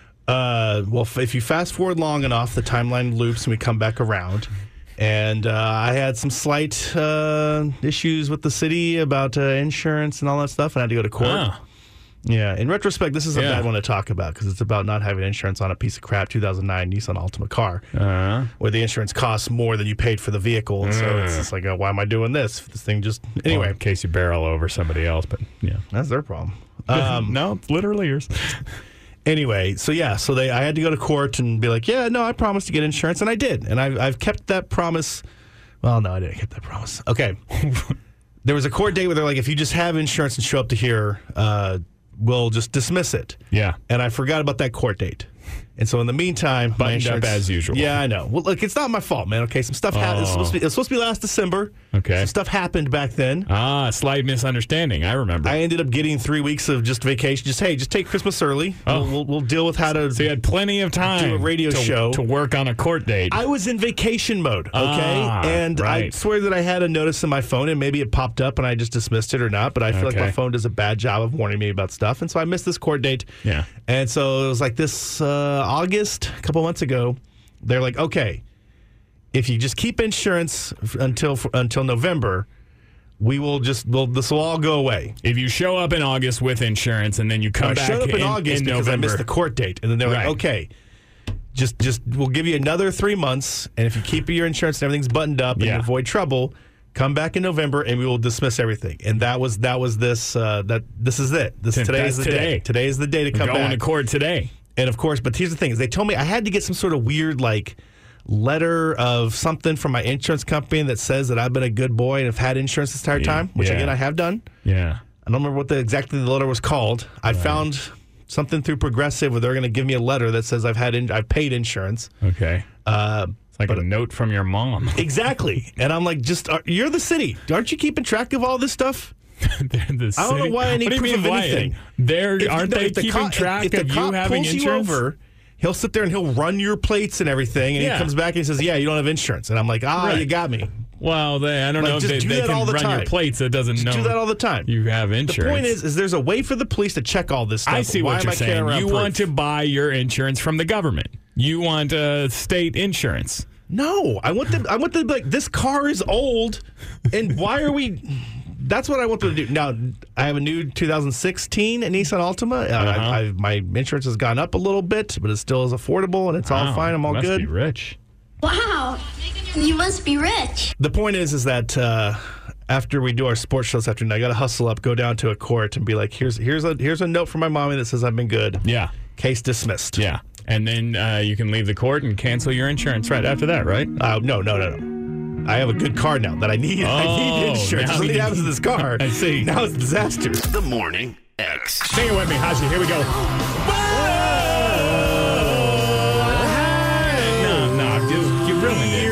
Uh, well, f- if you fast forward long enough, the timeline loops and we come back around. And uh, I had some slight uh, issues with the city about uh, insurance and all that stuff, and I had to go to court. Ah. Yeah, in retrospect, this is a Yeah. bad one to talk about because it's about not having insurance on a piece of crap two thousand nine Nissan Altima car, Uh, where the insurance costs more than you paid for the vehicle. And so it's just like, oh, why am I doing this? This thing just... Anyway, well, in case you barrel over somebody else, but yeah. that's their problem. Um, no, it's literally yours. Anyway, so yeah, so they I had to go to court and be like, yeah, no, I promised to get insurance, and I did, and I've I've kept that promise. Well, no, I didn't keep that promise. Okay, there was a court date where they're like, if you just have insurance and show up to here, uh, we'll just dismiss it. Yeah. And I forgot about that court date. And so in the meantime, my Buttoned up insurance, as usual. Yeah, I know. Well, look, it's not my fault, man. Okay, some stuff happened. It's, Oh. supposed to be, it's supposed to be last December. Okay. Some stuff happened back then. Ah, slight misunderstanding. I remember. I ended up getting three weeks of just vacation. Just, hey, just take Christmas early. Oh. We'll, we'll, we'll deal with how to... so you had plenty of time Do a radio to, show. to work on a court date. I was in vacation mode, okay? Ah, and I right. swear that I had a notice in my phone, and maybe it popped up, and I just dismissed it or not, but I feel like Okay. my phone does a bad job of warning me about stuff, and so I missed this court date. Yeah. And so it was like this uh, August, a couple months ago, they're like, okay, if you just keep insurance f- until until November, we will just, we'll, this will all go away. If you show up in August with insurance and then you come I back showed up in, in, August in because November. I missed the court date, and then they're Right. like, okay, just just we'll give you another three months, and if you keep your insurance and everything's buttoned up and Yeah. you avoid trouble, come back in November and we will dismiss everything. And that was that was this uh, that this is it. This That's today is the today. day. Today is the day to come Going back. to court today. And of course, but here's the thing: is they told me I had to get some sort of weird like letter of something from my insurance company that says that I've been a good boy and have had insurance this entire Yeah. time, which Yeah. again I have done. Yeah. I don't remember what the, exactly the letter was called. I found something through Progressive where they're going to give me a letter that says I've had in, I've paid insurance. Okay. Uh, It's like a note from your mom. exactly, and I'm like, just uh, you're the city. Aren't you keeping track of all this stuff? The I don't know city- why I need what do you proof mean of why? anything. They're, If- aren't no, they if the keeping cop- track if the of you cop having pulls insurance? You over, he'll sit there and he'll run your plates and everything, and Yeah. he comes back and he says, "Yeah, you don't have insurance." And I'm like, "Ah, Right. you got me." Well, they, I don't Like, know if just they, do they that can all the run time. your plates. It doesn't Just know do that all the time. you have insurance. The point is, is there's a way for the police to check all this stuff. I see Why what am you're I carrying saying. around You proof? want to buy your insurance from the government. You want uh, state insurance. No, I want them. I want them to be like, this car is old, and why are we? That's what I want them to do. Now, I have a new two thousand sixteen Nissan Altima. Uh, Uh-huh. I, I, my insurance has gone up a little bit, but it still is affordable, and it's all Wow, fine. I'm all must good. Be rich. Wow, you must be rich. The point is, is that uh, after we do our sports show this afternoon, I got to hustle up, go down to a court, and be like, "Here's here's a here's a note from my mommy that says I've been good. Yeah. Case dismissed." Yeah. And then uh, you can leave the court and cancel your insurance right after that, right? Uh, no, no, no, no. I have a good car now that I need. I Oh, need insurance. now Something you- happens to this car. I see. Now it's a disaster. The Morning X. Sing it with me, Haji. Here we go. No, no, dude, you ruined it.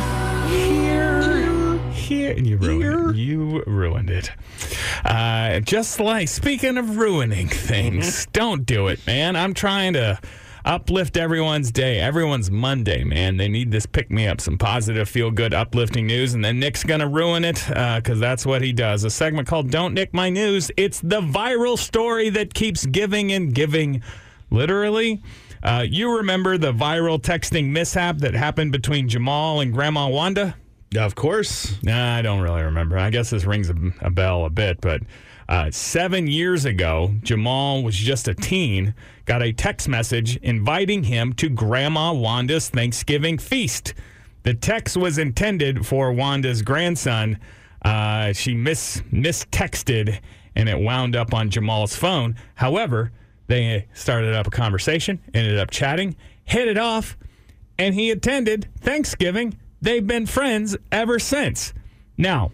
Here, here, you ruined it. You ruined it. Uh, just like, speaking of ruining things, don't do it, man. I'm trying to uplift everyone's day, everyone's Monday, man. They need this pick-me-up, some positive, feel-good, uplifting news, and then Nick's going to ruin it because uh, that's what he does. A segment called Don't Nick My News. It's the viral story that keeps giving and giving, literally. Uh, you remember the viral texting mishap that happened between Jamal and Grandma Wanda? Yeah, of course. Nah, I don't really remember. I guess this rings a, a bell a bit, but uh, seven years ago, Jamal was just a teen, got a text message inviting him to Grandma Wanda's Thanksgiving feast. The text was intended for Wanda's grandson. Uh, she mis mistexted, and it wound up on Jamal's phone. However, they started up a conversation, ended up chatting, hit it off, and he attended Thanksgiving. They've been friends ever since. Now,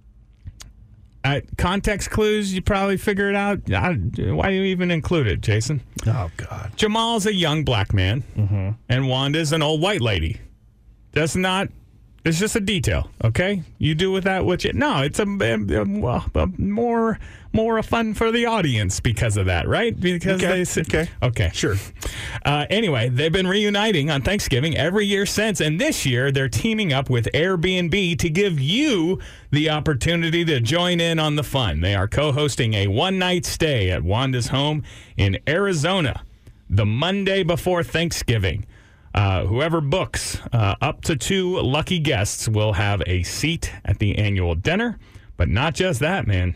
uh, context clues, you probably figure it out. I, why do you even include it, Jason? Oh, God. Jamal's a young black man, mm-hmm. and Wanda's an old white lady. That's not, it's just a detail, okay? You do with that what you, no, it's a, a, a, a more more fun for the audience because of that, right? Because Okay, they said, okay. Okay. Sure. Uh, anyway, they've been reuniting on Thanksgiving every year since, and this year they're teaming up with Airbnb to give you the opportunity to join in on the fun. They are co-hosting a one-night stay at Wanda's home in Arizona the Monday before Thanksgiving. Uh, whoever books uh, up to two lucky guests will have a seat at the annual dinner, but not just that, man.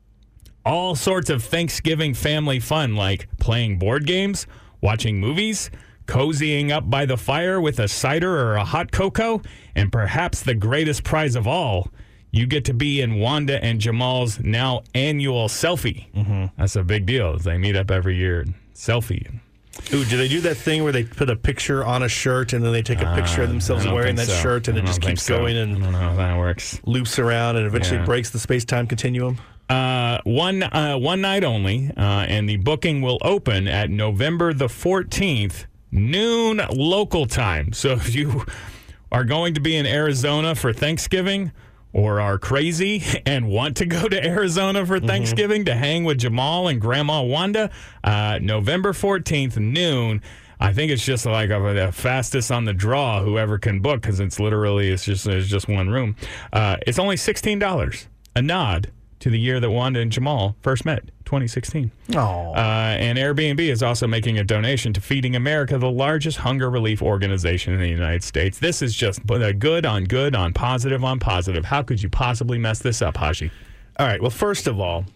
All sorts of Thanksgiving family fun, like playing board games, watching movies, cozying up by the fire with a cider or a hot cocoa, and perhaps the greatest prize of all, you get to be in Wanda and Jamal's now annual selfie. Mm-hmm. That's a big deal. They meet up every year and selfie. Ooh, do they do that thing where they put a picture on a shirt and then they take a picture of themselves I don't wearing that think so. shirt and I it just don't keeps think so. going I and don't know how that works. loops around and eventually Yeah. breaks the space-time continuum? Uh, one uh, one night only, uh, and the booking will open at November the fourteenth, noon local time. So if you are going to be in Arizona for Thanksgiving or are crazy and want to go to Arizona for Thanksgiving mm-hmm. to hang with Jamal and Grandma Wanda, uh, November fourteenth, noon. I think it's just like a, the fastest on the draw, whoever can book, because it's literally, it's just, it's just one room. Uh, it's only sixteen dollars, a nod to the year that Wanda and Jamal first met, twenty sixteen. Oh. Uh, and Airbnb is also making a donation to Feeding America, the largest hunger relief organization in the United States. This is just a good on good on positive on positive. How could you possibly mess this up, Haji? All right. Well, first of all,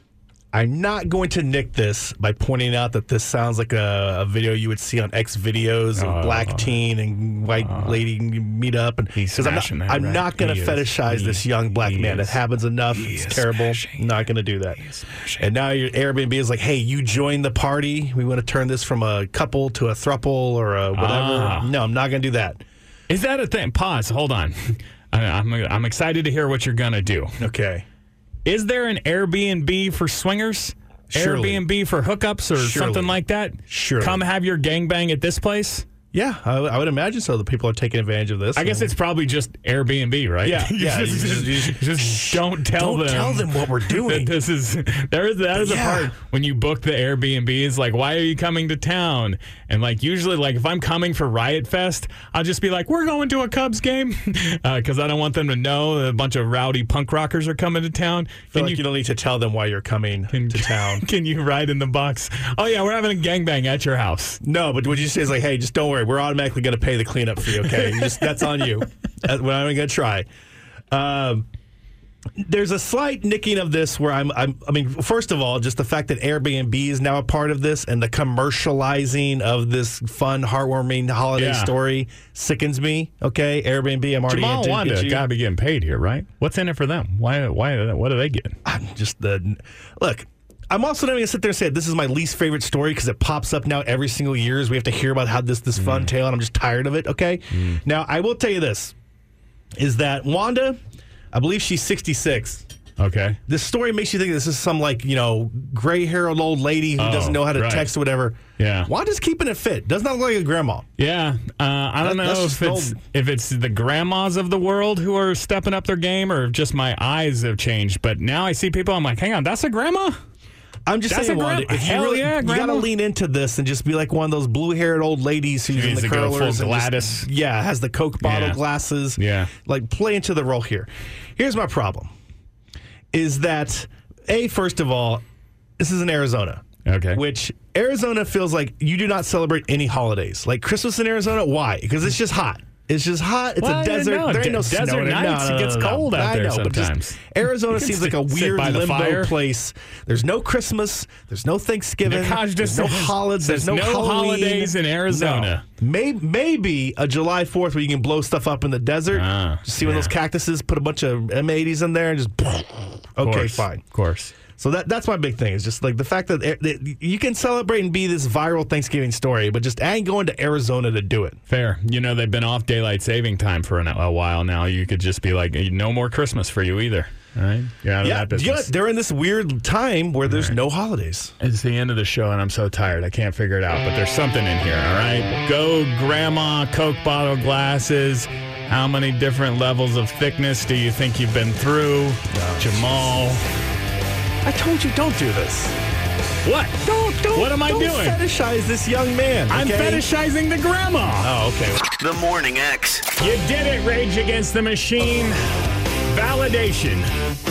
I'm not going to nick this by pointing out that this sounds like a, a video you would see on X videos of Oh. black teen and white lady meet up. And He's because I'm not, smashing that, I'm right? not going to He is. fetishize He this is. young black He man. is. It happens enough. He It's is terrible. smashing. I'm not going to do that. is smashing. And now your Airbnb is like, hey, you joined the party. We want to turn this from a couple to a thruple or a whatever. Ah. No, I'm not going to do that. Is that a thing? Pause. Hold on. I- I'm I'm excited to hear what you're gonna do. Okay. Is there an Airbnb for swingers? Surely. Airbnb for hookups or Surely. something like that? Surely. Come have your gangbang at this place? Yeah, I, I would imagine so. The people are taking advantage of this. I guess it's probably just Airbnb, right? Yeah, You yeah, just, you just- you just- just don't tell don't them. tell them what we're doing. that this is there is that is Yeah. a part when you book the Airbnb. It's like, why are you coming to town? And like usually, like if I'm coming for Riot Fest, I'll just be like, we're going to a Cubs game because I don't want them to know that a bunch of rowdy punk rockers are coming to town. I feel like you, don't need to tell them why you're coming can, to town. Can you write in the box? Oh yeah, we're having a gangbang at your house. No, but what you say is like, hey, just don't worry. We're automatically going to pay the cleanup fee, okay? You just that's on you. That's what I'm going to try. Um, there's a slight nicking of this where I'm, I'm, I mean, first of all, just the fact that Airbnb is now a part of this and the commercializing of this fun, heartwarming holiday Yeah. story sickens me, okay? Airbnb, I'm already Jamal into. Wanda Get you. gotta be getting paid here, right? What's in it for them? Why? Why? What do they get? I'm just the look. I'm also not going to sit there and say this is my least favorite story because it pops up now every single year as we have to hear about how this this fun tale, and I'm just tired of it. Okay, now I will tell you this: is that Wanda? I believe she's sixty-six. Okay. This story makes you think this is some like you know gray-haired old lady who Oh, doesn't know how to right. text or whatever. Yeah. Wanda's keeping it fit. Does not look like a grandma. Yeah, uh, I don't That- know that's if just it's if it's the grandmas of the world who are stepping up their game, or if just my eyes have changed. But now I see people, I'm like, hang on, that's a grandma. I'm just That's saying, a Wanda, grandma. if you Hell really, yeah, you got to grandma. lean into this and just be like one of those blue-haired old ladies who's in needs the to go full curlers and just- Gladys. yeah, has the Coke bottle Yeah. glasses. Yeah. Like, play into the role here. Here's my problem, is that, A, first of all, this is in Arizona. Okay. Which Arizona feels like you do not celebrate any holidays. Like Christmas in Arizona, why? Because it's just hot. It's just hot. It's Well, a desert. no, there ain't no de- snow desert in it. No, nights, no, it no, gets no, no. cold out I there know, but just sometimes. Arizona You can seems like a sit- sit weird by the limbo fire. place. There's no Christmas. There's no Thanksgiving. Gosh, there's just no says holidays. There's, there's no, no Halloween. holidays in Arizona. No. Maybe, maybe a July fourth where you can blow stuff up in the desert. Ah, just see one of those yeah. cactuses, put a bunch of M eighties in there, and just okay, course, fine. Of course. So that that's my big thing. Is just like the fact that, that you can celebrate and be this viral Thanksgiving story, but just I ain't going to Arizona to do it. Fair. You know, they've been off daylight saving time for an, a while now. You could just be like, no more Christmas for you either. All right? You're out of Yeah, that you know, business. they're in this weird time where there's no holidays. It's the end of the show, and I'm so tired. I can't figure it out, but there's something in here, all right? Go grandma, Coke bottle glasses. How many different levels of thickness do you think you've been through? Jamal. I told you don't do this. What? Don't don't. What am I don't doing? Fetishize this young man. I'm okay? fetishizing the grandma. Oh, okay. The Morning X. You did it, Rage Against the Machine. Validation.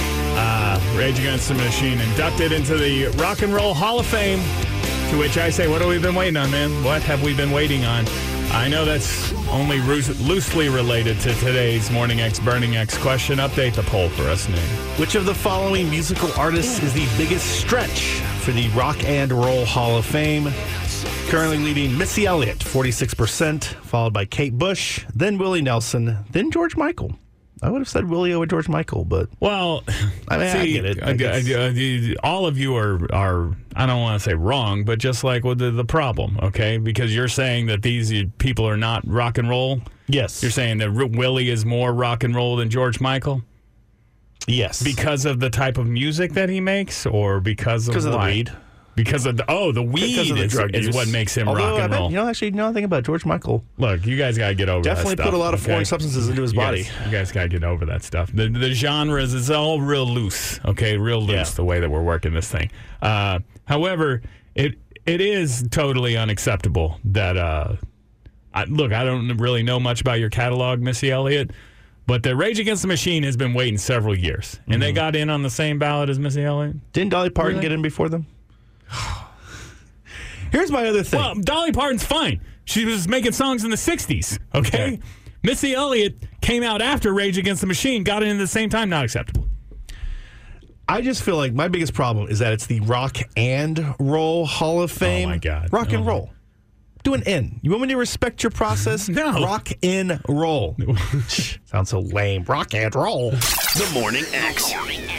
Uh, Rage Against the Machine inducted into the Rock and Roll Hall of Fame. To which I say, what have we been waiting on, man? What have we been waiting on? I know that's only roo- loosely related to today's Morning X Burning X question. Update the poll for us, Nick. Which of the following musical artists is the biggest stretch for the Rock and Roll Hall of Fame? Currently leading Missy Elliott, forty-six percent, followed by Kate Bush, then Willie Nelson, then George Michael. I would have said Willie over George Michael, but Well, I mean, I see, get it. I uh, guess. uh, uh, all of you are, are I don't want to say wrong, but just like with the, the problem, okay? Because you're saying that these people are not rock and roll. yes. You're saying that R- Willie is more rock and roll than George Michael yes. because of the type of music that he makes, or because of Because of the why? weed. Because of the oh, the weed Because of the is, drug is use. what makes him Although, rock I and bet- roll. You know, actually, you know nothing about George Michael. Look, you guys got to get over Definitely that put stuff, a lot of okay? foreign substances into his You body. guys, you guys got to get over that stuff. The, the genres is all real loose, okay? Real loose, Yeah. the way that we're working this thing. Uh, however, it it is totally unacceptable that, uh, I, look, I don't really know much about your catalog, Missy Elliott, but the Rage Against the Machine has been waiting several years, and Mm-hmm. they got in on the same ballot as Missy Elliott. Didn't Dolly Parton Really? get in before them? Here's my other thing. Well, Dolly Parton's fine. She was making songs in the sixties, okay? Okay. Missy Elliott came out after Rage Against the Machine, got it in at the same time, not acceptable. I just feel like my biggest problem is that it's the Rock and Roll Hall of Fame. Oh, my God. Rock and Oh. roll. Do an N. You want me to respect your process? No. Rock and roll. Sounds so lame. Rock and roll. The Morning X.